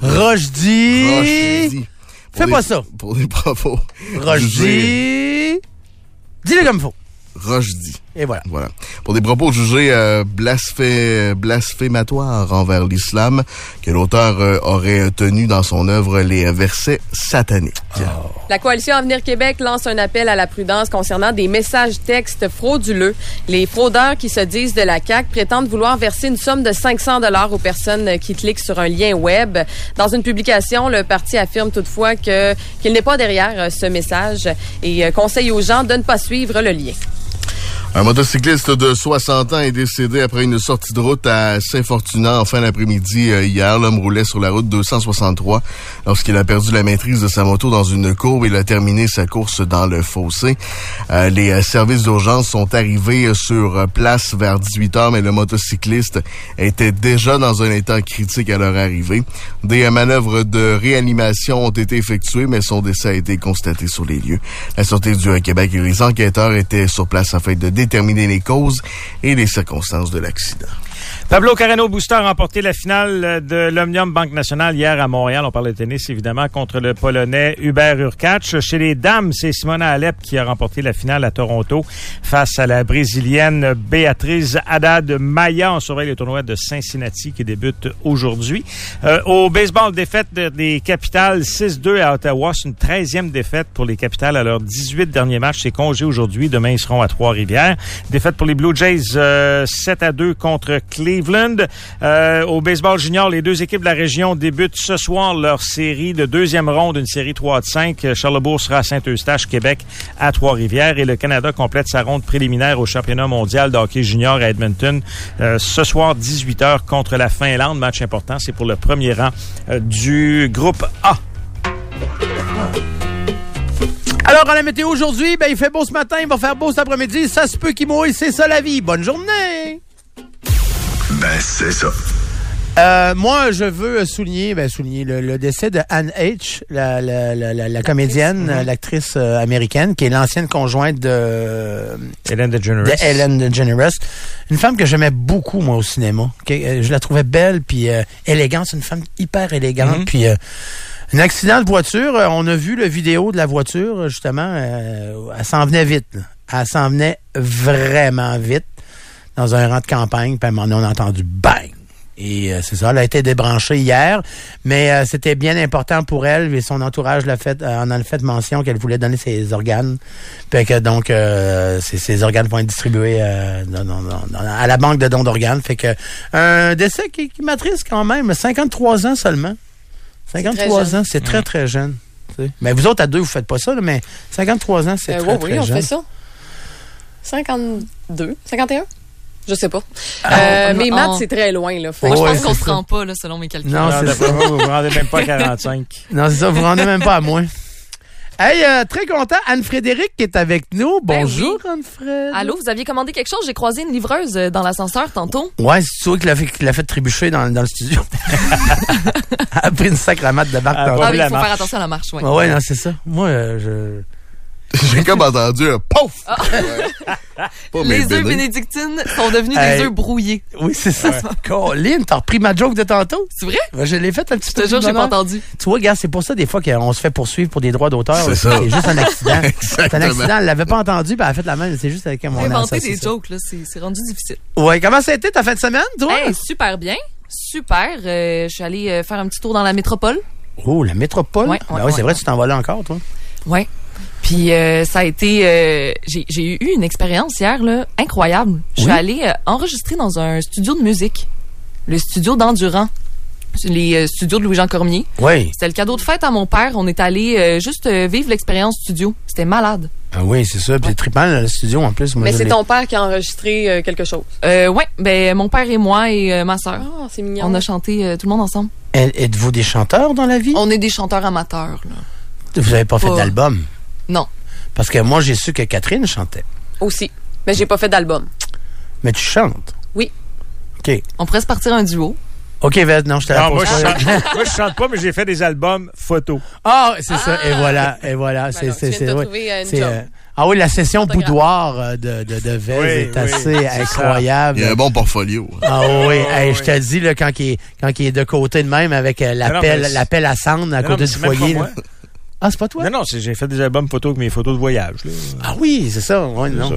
Rushdie. Fais pas ça. Pour des propos... Rushdie. Dis-le comme il faut. Rushdie. Et voilà. Voilà. Pour des propos jugés euh, blasphe- blasphématoires envers l'islam, que l'auteur euh, aurait tenu dans son œuvre les versets sataniques. Oh. La Coalition Avenir Québec lance un appel à la prudence concernant des messages textes frauduleux. Les fraudeurs qui se disent de la C A Q prétendent vouloir verser une somme de cinq cents dollars aux personnes qui cliquent sur un lien web. Dans une publication, le parti affirme toutefois que qu'il n'est pas derrière ce message et conseille aux gens de ne pas suivre le lien. Un motocycliste de soixante ans est décédé après une sortie de route à Saint-Fortunat en fin d'après-midi euh, hier. L'homme roulait sur la route deux cent soixante-trois lorsqu'il a perdu la maîtrise de sa moto dans une courbe. Il a terminé sa course dans le fossé. Euh, les euh, services d'urgence sont arrivés sur place vers dix-huit heures, mais le motocycliste était déjà dans un état critique à leur arrivée. Des euh, manœuvres de réanimation ont été effectuées, mais son décès a été constaté sur les lieux. La Sûreté du Québec et les enquêteurs étaient sur place afin de déterminer déterminer les causes et les circonstances de l'accident. Pablo Carreno Booster a remporté la finale de l'Omnium Banque Nationale hier à Montréal. On parle de tennis, évidemment, contre le Polonais Hubert Hurkacz. Chez les dames, c'est Simona Halep qui a remporté la finale à Toronto face à la Brésilienne Beatriz Haddad Maia. On surveille le tournoi de Cincinnati qui débute aujourd'hui. Euh, au baseball, défaite des Capitals six deux à Ottawa. C'est une treizième défaite pour les Capitals à leurs dix-huit derniers matchs. C'est congé aujourd'hui. Demain, ils seront à Trois-Rivières. Défaite pour les Blue Jays euh, sept à deux contre Cleveland. Euh, au baseball junior, les deux équipes de la région débutent ce soir leur série de deuxième ronde, une série trois de cinq. Charlesbourg sera à Saint-Eustache, Québec à Trois-Rivières et le Canada complète sa ronde préliminaire au championnat mondial de hockey junior à Edmonton euh, ce soir dix-huit heures contre la Finlande. Match important, c'est pour le premier rang euh, du groupe A. Alors, à la météo aujourd'hui, ben, il fait beau ce matin, il va faire beau cet après-midi. Ça se peut qu'il mouille, c'est ça la vie. Bonne journée! Ben, c'est ça. Euh, moi, je veux souligner, ben, souligner le, le décès de Anne H., la, la, la, la, la comédienne, l'actrice, l'actrice euh, américaine, qui est l'ancienne conjointe de euh, Ellen DeGeneres. De Ellen DeGeneres. Une femme que j'aimais beaucoup, moi, au cinéma. Okay? Je la trouvais belle, puis euh, élégante. C'est une femme hyper élégante. Mm-hmm. Puis, euh, un accident de voiture. Euh, on a vu le vidéo de la voiture, justement. Euh, elle s'en venait vite. Là. Elle s'en venait vraiment vite dans un rang de campagne, puis on a entendu bang! Et euh, c'est ça, elle a été débranchée hier, mais euh, c'était bien important pour elle, et son entourage l'a fait, euh, en a fait mention qu'elle voulait donner ses organes, puis que donc euh, ses, ses organes vont être distribués euh, dans, dans, dans, à la banque de dons d'organes, fait que un décès qui, qui m'attriste quand même, cinquante-trois ans seulement. cinquante-trois ans, c'est très, très jeune. T'sais. Mais vous autres, à deux, vous faites pas ça, là, mais cinquante-trois ans, c'est euh, très, oui, très oui, jeune. Oui, on fait ça. cinquante-deux, cinquante et un Je sais pas. Euh, mais maths, on... c'est très loin, là. Faut... Moi, je pense qu'on se rend pas, là, selon mes calculs. Non, c'est ça. Vous vous rendez même pas à quarante-cinq. Non, c'est ça. Vous vous rendez même pas à moins. Hey, euh, très content. Anne-Frédérique qui est avec nous. Bonjour, ben oui. Anne-Frédérique. Allô, vous aviez commandé quelque chose? J'ai croisé une livreuse dans l'ascenseur tantôt. Ouais, c'est toi qui l'a fait, qui l'a fait trébucher dans, dans le studio. Elle a pris une sacramate de barque. Ah, ah oui, il faut faire attention à la marche, ouais. Ouais, ouais non, c'est ça. Moi, euh, je... J'ai comme entendu un pouf! Ah. Les œufs bénédictines sont devenus hey. des œufs brouillés. Oui, c'est ça. Ouais. Colin, t'as repris ma joke de tantôt? C'est vrai? Ben, je l'ai fait un petit peu. Je te jure, j'ai pas entendu. Tu vois, regarde, c'est pour ça des fois qu'on se fait poursuivre pour des droits d'auteur. C'est ça. C'est juste un accident. C'est un accident, elle l'avait pas entendu, ben elle a fait la même. C'est juste avec mon nom. Inventer des jokes, là, c'est, c'est rendu difficile. Ouais, comment ça a été ta fin de semaine, toi? Hey, super bien. Super. Euh, je suis allée euh, faire un petit tour dans la métropole. Oh, la métropole? Ouais, ben ouais, oui, c'est ouais. vrai, tu t'en vas là encore, toi. Ouais. Puis euh, ça a été... Euh, j'ai, j'ai eu une expérience hier, là, incroyable. Je suis oui? allée euh, enregistrer dans un studio de musique. Le studio d'Endurant. Les euh, studios de Louis-Jean Cormier. Oui. C'était le cadeau de fête à mon père. On est allé euh, juste euh, vivre l'expérience studio. C'était malade. Ah oui, c'est ça. Puis c'est trippant, le studio, en plus. Moi, mais c'est ton père qui a enregistré euh, quelque chose? Euh, oui. Ben, mon père et moi et euh, ma sœur. Ah, c'est mignon. On a chanté euh, tout le monde ensemble. Êtes-vous des chanteurs dans la vie? On est des chanteurs amateurs, là. Vous avez pas, pas... fait d'album? Non. Parce que moi, j'ai su que Catherine chantait. Aussi. Mais j'ai pas fait d'album. Mais tu chantes? Oui. OK. On pourrait se partir un duo. OK, Ved, non, je te la pose. Moi, je chante, moi, je chante pas, mais j'ai fait des albums photos. Ah, c'est ah! ça. Et voilà. Et voilà. Ben c'est, alors, c'est, c'est, ouais, une c'est, job. euh, ah oui, la session boudoir de, de, de Vez oui, est assez oui, incroyable. Il y a un bon portfolio. Ah oui, oh, hey, oui. Je te dis, là, quand il est, quand il est de côté de même avec euh, l'appel, non, la pelle à cendre à non, côté du foyer. Ah, c'est pas toi? Non, non, c'est, j'ai fait des albums photos avec mes photos de voyage. Là. Ah oui, c'est ça. Ouais, c'est non.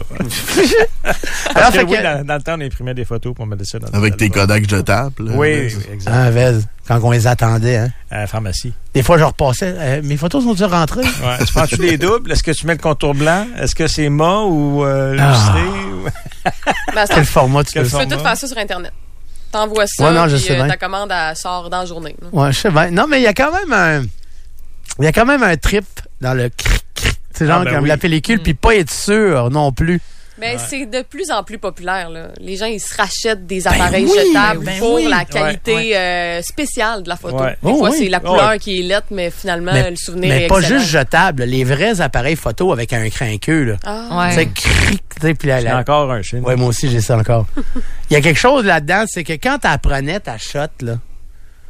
Ça. Alors, fait que, oui, que... Dans, dans le temps, on imprimait des photos pour mettre ça dans avec tes Kodak jetables. Oui, exactement. Ah, Vez, quand on les attendait. Hein. À la pharmacie. Des fois, je repassais. Euh, mes photos sont déjà rentrées. Ouais. Tu prends-tu les doubles? Est-ce que tu mets le contour blanc? Est-ce que c'est mat ou euh, lustré? Ah. Ben, quel format tu peux faire? Tu peux tout faire ça sur Internet. T'envoies ça, ouais, non, puis euh, ta commande, elle sort dans la journée. Là. Ouais, je sais bien. Non, mais il y a quand même un... Il y a quand même un trip dans le cric-cric. C'est genre ah ben comme oui. La pellicule, puis pas être sûr non plus. Mais ouais. C'est de plus en plus populaire. Là. Les gens, ils se rachètent des appareils ben oui, jetables ben pour oui. la qualité ouais, ouais. Euh, spéciale de la photo. Ouais. Des oh, fois, oui. c'est la couleur ouais. qui est lettre, mais finalement, mais, le souvenir mais est pas excellent. Juste jetable. Les vrais appareils photo avec un crinqueux. Là. Ah. Ouais. C'est cric. Puis là, là. J'ai encore un chien. Oui, moi aussi, j'ai ça encore. Il y a quelque chose là-dedans, c'est que quand tu apprenais ta shot, là,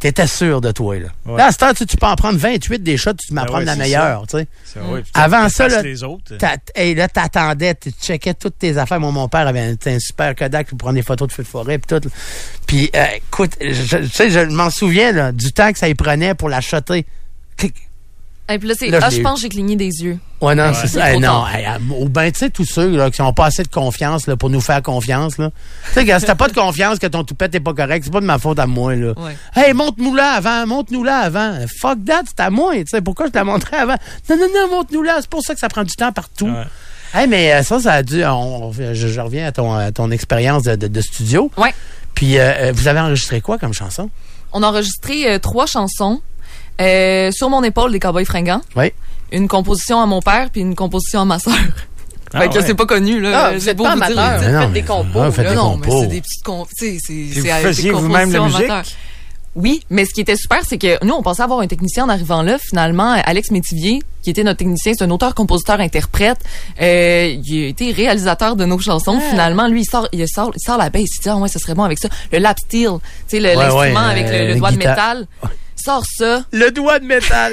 T'étais sûr de toi, là. Ouais. Là, à cette heure, tu, tu peux en prendre vingt-huit des shots, tu m'en Ben prends ouais, la c'est meilleure, tu sais. C'est vrai, puis Avant tu ça, là, les autres. t'as- hey, là, t'attendais, tu checkais toutes tes affaires. Moi, mon père avait un, un super Kodak pour prendre des photos de feux de forêt pis tout. Puis, euh, écoute, je, tu sais, je m'en souviens, là, du temps que ça y prenait pour la shotter. Clic. Et puis là, c'est, Là, je ah, l'ai je eu. pense que j'ai cligné des yeux. Ouais, non, Ouais. c'est C'est ça. Hey, trop non, tard. hey, ou ben, tu sais, tous ceux là, qui ont pas assez de confiance là, pour nous faire confiance. Là. Tu sais, que si t'as pas de confiance que ton toupette est pas correct, c'est pas de ma faute à moi. Là. Ouais. Hey, montre-nous là avant, montre-nous là avant. Fuck that, c'est à moi. Tu sais, pourquoi je te la montrais avant? Non, non, non, montre-nous là. C'est pour ça que ça prend du temps partout. Ouais. Hey, mais euh, ça, ça a dû. On, je, je reviens à ton, à ton expérience de, de, de studio. Ouais. Puis, euh, vous avez enregistré quoi comme chanson? On a enregistré euh, trois chansons. Euh, Sur mon épaule, des Cowboys fringants. Oui. Une composition à mon père, puis une composition à ma sœur. Ah, fait que ouais. c'est pas connu, là. Ah, vous J'ai êtes beau pas vous dire, amateur, là, Mais non, faites mais- des compos. Ah, faites là. des non, mais compos. c'est des petites com- tu sais, c'est Puis c'est vous avec des faisiez vous-même la compositions musique? amateurs. Oui, mais ce qui était super, c'est que nous, on pensait avoir un technicien en arrivant là. Finalement, Alex Métivier, qui était notre technicien, c'est un auteur, compositeur, interprète. Euh, il a été réalisateur de nos chansons. Ah. Finalement, lui, il sort, il sort, il sort la bass. Il dit, ah ouais, ça serait bon avec ça. Le lap steel, tu sais, le- Ouais, l'instrument ouais, avec le, euh, le doigt de guitare. métal. Sort ça. Le doigt de métal.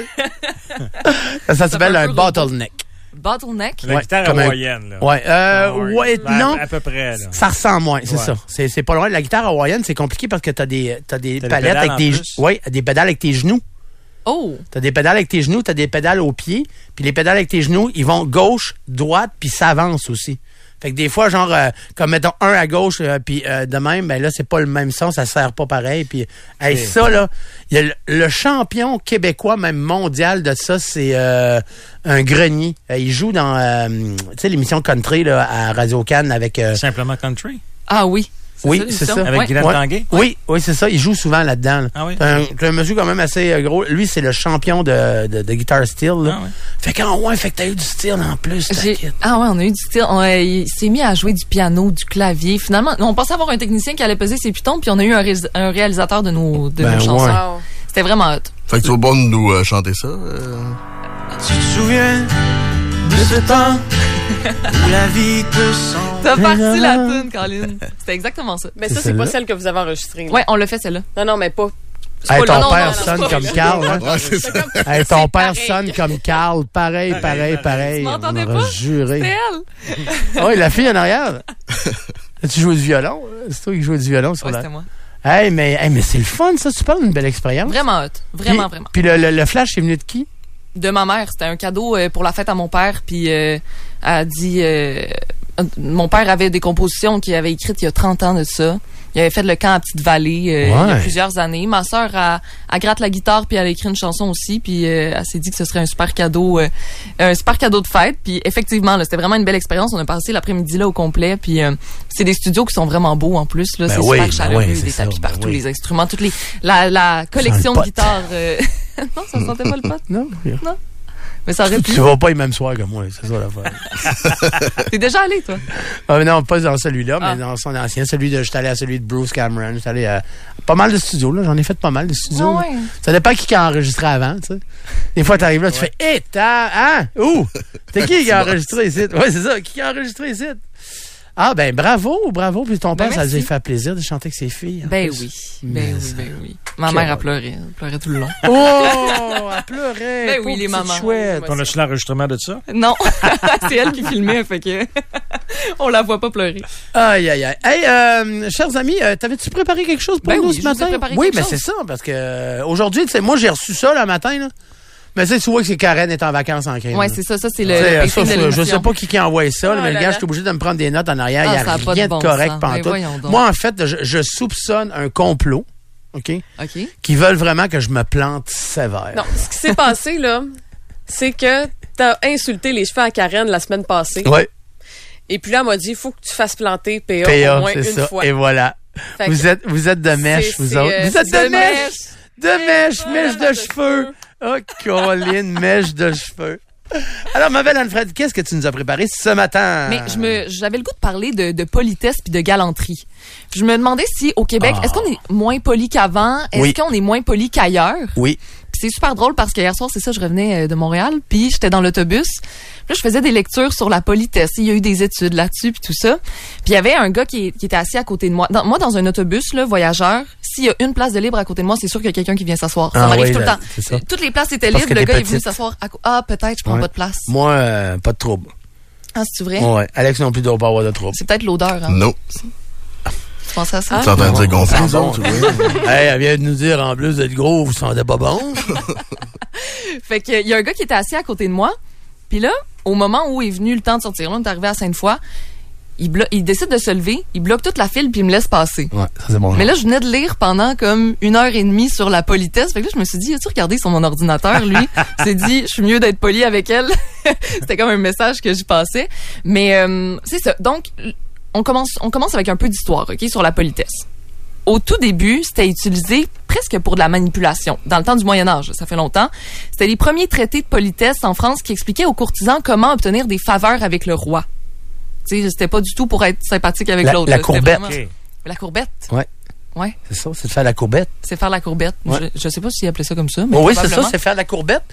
ça ça s'appelle fait un un peu bottleneck. Bottleneck. La Ouais, guitare comme un- hawaïenne, là. Ouais, euh, Ah, ouais. ouais, Ben, non. À, à peu près, là. Ça ressemble moins, c'est Ouais. ça. C'est, c'est pas loin. La guitare hawaïenne, c'est compliqué parce que t'as des, t'as des T'as des palettes pédales avec en tes, plus. ouais, des pédales avec tes genoux. Oh! T'as des pédales avec tes genoux, t'as des pédales aux pieds, puis les pédales avec tes genoux, ils vont gauche, droite, puis s'avancent aussi. Fait que des fois, genre, euh, comme mettons un à gauche, euh, puis euh, de même, ben là, c'est pas le même son, ça sert pas pareil. Puis, hey, C'est- ça, là, il y a le, le champion québécois, même mondial de ça, c'est euh, un grenier. Euh, il joue dans, euh, tu sais, l'émission Country là, à Radio-Can avec... euh, Simplement country. Ah oui. oui, ça, c'est l'émission? ça. Avec Ouais. Guylaine Ouais. Tanguay. Oui, oui, c'est ça. Il joue souvent là-dedans. Là. Ah oui? C'est un, c'est un monsieur quand même assez euh, gros. Lui, c'est le champion de, de, de guitar steel. Là. Ah ouais. Fait que, ah ouais, fait que t'as eu du steel en plus. J'ai- t'inquiète. Ah ouais, on a eu du style. On, euh, il s'est mis à jouer du piano, du clavier. Finalement, on pensait avoir un technicien qui allait peser ses pitons, puis on a eu un, ré- un réalisateur de nos, de Ben nos chansons. ouais. Wow. C'était vraiment hot. Fait que tu vas bon de nous euh, chanter ça. euh? Tu te souviens de ce temps où la vie te semble... T'as parti la tune, Colin. C'était exactement ça. Mais C'est ça, c'est pas celle-là? celle que vous avez enregistrée. là. Ouais, on l'a fait celle-là. Non, non, mais pas. Hey, pas ton le- non, père non, non, sonne c'est pas comme vrai. Carl. Hein? Ouais, c'est ça. Hey, ton C'est père pareil. sonne comme Carl. Pareil, pareil, pareil. Tu On m'entendais aurait pas? juré. C'était elle. Oui, la fille en arrière. Tu joues du violon? hein? C'est toi qui joues du violon sur Ouais, la... c'était moi. Hey, mais, hey, mais c'est le fun, ça. Tu parles d'une belle expérience. Vraiment hot. Vraiment, Puis- vraiment. Puis le, le, le flash, c'est venu de qui? De ma mère. C'était un cadeau euh, pour la fête à mon père. Puis euh, elle a dit... euh, mon père avait des compositions qu'il avait écrites il y a trente ans de ça. Il avait fait le camp à Petite-Vallée euh, il y a Ouais. plusieurs années. Ma sœur, a, a gratte la guitare puis elle a écrit une chanson aussi. Puis euh, elle s'est dit que ce serait un super cadeau, euh, un super cadeau de fête. Puis effectivement, là, c'était vraiment une belle expérience. On a passé l'après-midi là au complet. Puis euh, c'est des studios qui sont vraiment beaux en plus. Là, Ben c'est oui, super ben chaleureux, oui, c'est des ça, tapis ben partout, oui. les instruments, toutes les la, la collection le de pot. guitares. euh, non, ça sentait pas le pot. Non. Non. Mais ça aurait Tu, pu. tu vas pas le même soir que moi, c'est ça l'affaire. T'es déjà allé, toi? Ah, mais non, pas dans celui-là, Ah. mais dans son ancien. Celui de, j'étais allé à celui de Bruce Cameron. J'étais allé à pas mal de studios, là. J'en ai fait pas mal de studios. Ah là. ouais. Ça dépend qui qui a enregistré avant, tu sais. Des fois, t'arrives là, tu fais, hé, t'as, hein? Où? T'es qui qui a enregistré ici? Ouais, c'est ça. Qui a enregistré ici? Ah, ben, bravo, bravo. Puis ton Ben, père, ça lui merci. fait plaisir de chanter avec ses filles. en Ben plus. oui. Mais Ben oui, ça- ben oui. Ma Quel mère a honneur. pleuré. Elle pleurait tout le long. Oh, elle pleurait. Ben pauvre oui, les petite mamans. chouette. On a-tu l'enregistrement de ça? Non, c'est elle qui filmait, fait que on la voit pas pleurer. Aïe, aïe, aïe. Hey, euh, chers amis, euh, t'avais-tu préparé quelque chose pour Ben nous oui, ce je vous ai matin? préparé Oui, quelque mais chose. c'est ça, parce que euh, aujourd'hui, tu sais, moi, j'ai reçu ça le matin, là. Mais tu sais, tu vois que c'est Karen est en vacances en crème. Ouais, là. c'est ça, ça c'est Tu le, sais, le ça, pacing de je- je sais l'émission. pas qui qui a envoyé ça, là, Oh mais le là gars, là. je suis obligé de me prendre des notes en arrière. Ah, Il n'y ça a a pas rien de de bon correct sens. pantoute. Ben voyons donc. Moi, en fait, je, je soupçonne un complot, OK? OK. Qui veulent vraiment que je me plante sévère. Non, ce qui s'est passé, là, c'est que t'as insulté les cheveux à Karen la semaine passée. Ouais, Et puis là, elle m'a dit, il faut que tu fasses planter P A, P A, au moins c'est une ça. fois. Et voilà. Fait Vous que êtes, vous êtes de mèche, c'est- vous c'est, autres. euh, Vous êtes c'est de mèche! De mèche, Ah, mèche de cheveux. Oh, Colline, mèche de cheveux. Alors, ma belle Anne-Fred, qu'est-ce que tu nous as préparé ce matin? Mais je me, j'avais le goût de parler de, de politesse puis de galanterie. Je me demandais si au Québec, Ah. est-ce qu'on est moins poli qu'avant? Est-ce Oui. qu'on est moins poli qu'ailleurs? Oui. Puis c'est super drôle parce que hier soir, c'est ça, je revenais de Montréal, puis j'étais dans l'autobus. Puis là, je faisais des lectures sur la politesse. Il y a eu des études là-dessus, puis tout ça. Puis il y avait un gars qui, qui était assis à côté de moi. Dans, moi, dans un autobus, là, voyageur, s'il y a une place de libre à côté de moi, c'est sûr qu'il y a quelqu'un qui vient s'asseoir. Ça ah, m'arrive oui, tout là, le temps. Toutes les places étaient libres, le gars est venu s'asseoir. À... Ah, peut-être, je prends ouais. pas de place. Moi, euh, pas de trouble. Ah, c'est vrai? Ouais. Alex non plus doit pas avoir de trouble. C'est peut-être l'odeur, hein? Non. Tu penses à ça? Tu entends dire gonfler, ah, bon. Hey, elle vient de nous dire, en plus d'être gros, vous sentez pas bon? Fait que, il y a un gars qui était assis à côté de moi. Puis là, au moment où est venu le temps de sortir, on est arrivé à Sainte-Foy, il, blo- il décide de se lever, il bloque toute la file puis il me laisse passer. Ouais, ça c'est bon. Mais là, je venais de lire pendant comme une heure et demie sur la politesse. Fait que là, je me suis dit, as-tu regardé sur mon ordinateur, lui? Il s'est dit, je suis mieux d'être poli avec elle. C'était comme un message que j'y passais. Mais euh, c'est ça. Donc, on commence, on commence avec un peu d'histoire, OK, sur la politesse. Au tout début, c'était utilisé presque pour de la manipulation. Dans le temps du Moyen Âge, ça fait longtemps. C'était les premiers traités de politesse en France qui expliquaient aux courtisans comment obtenir des faveurs avec le roi. Tu sais, c'était pas du tout pour être sympathique avec la, l'autre. La là, courbette. Vraiment... Okay. La courbette? Ouais. Ouais. C'est ça, c'est de faire la courbette. C'est faire la courbette. Ouais. Je, je sais pas s'ils appelaient ça comme ça, mais oh oui, c'est ça, c'est faire la courbette.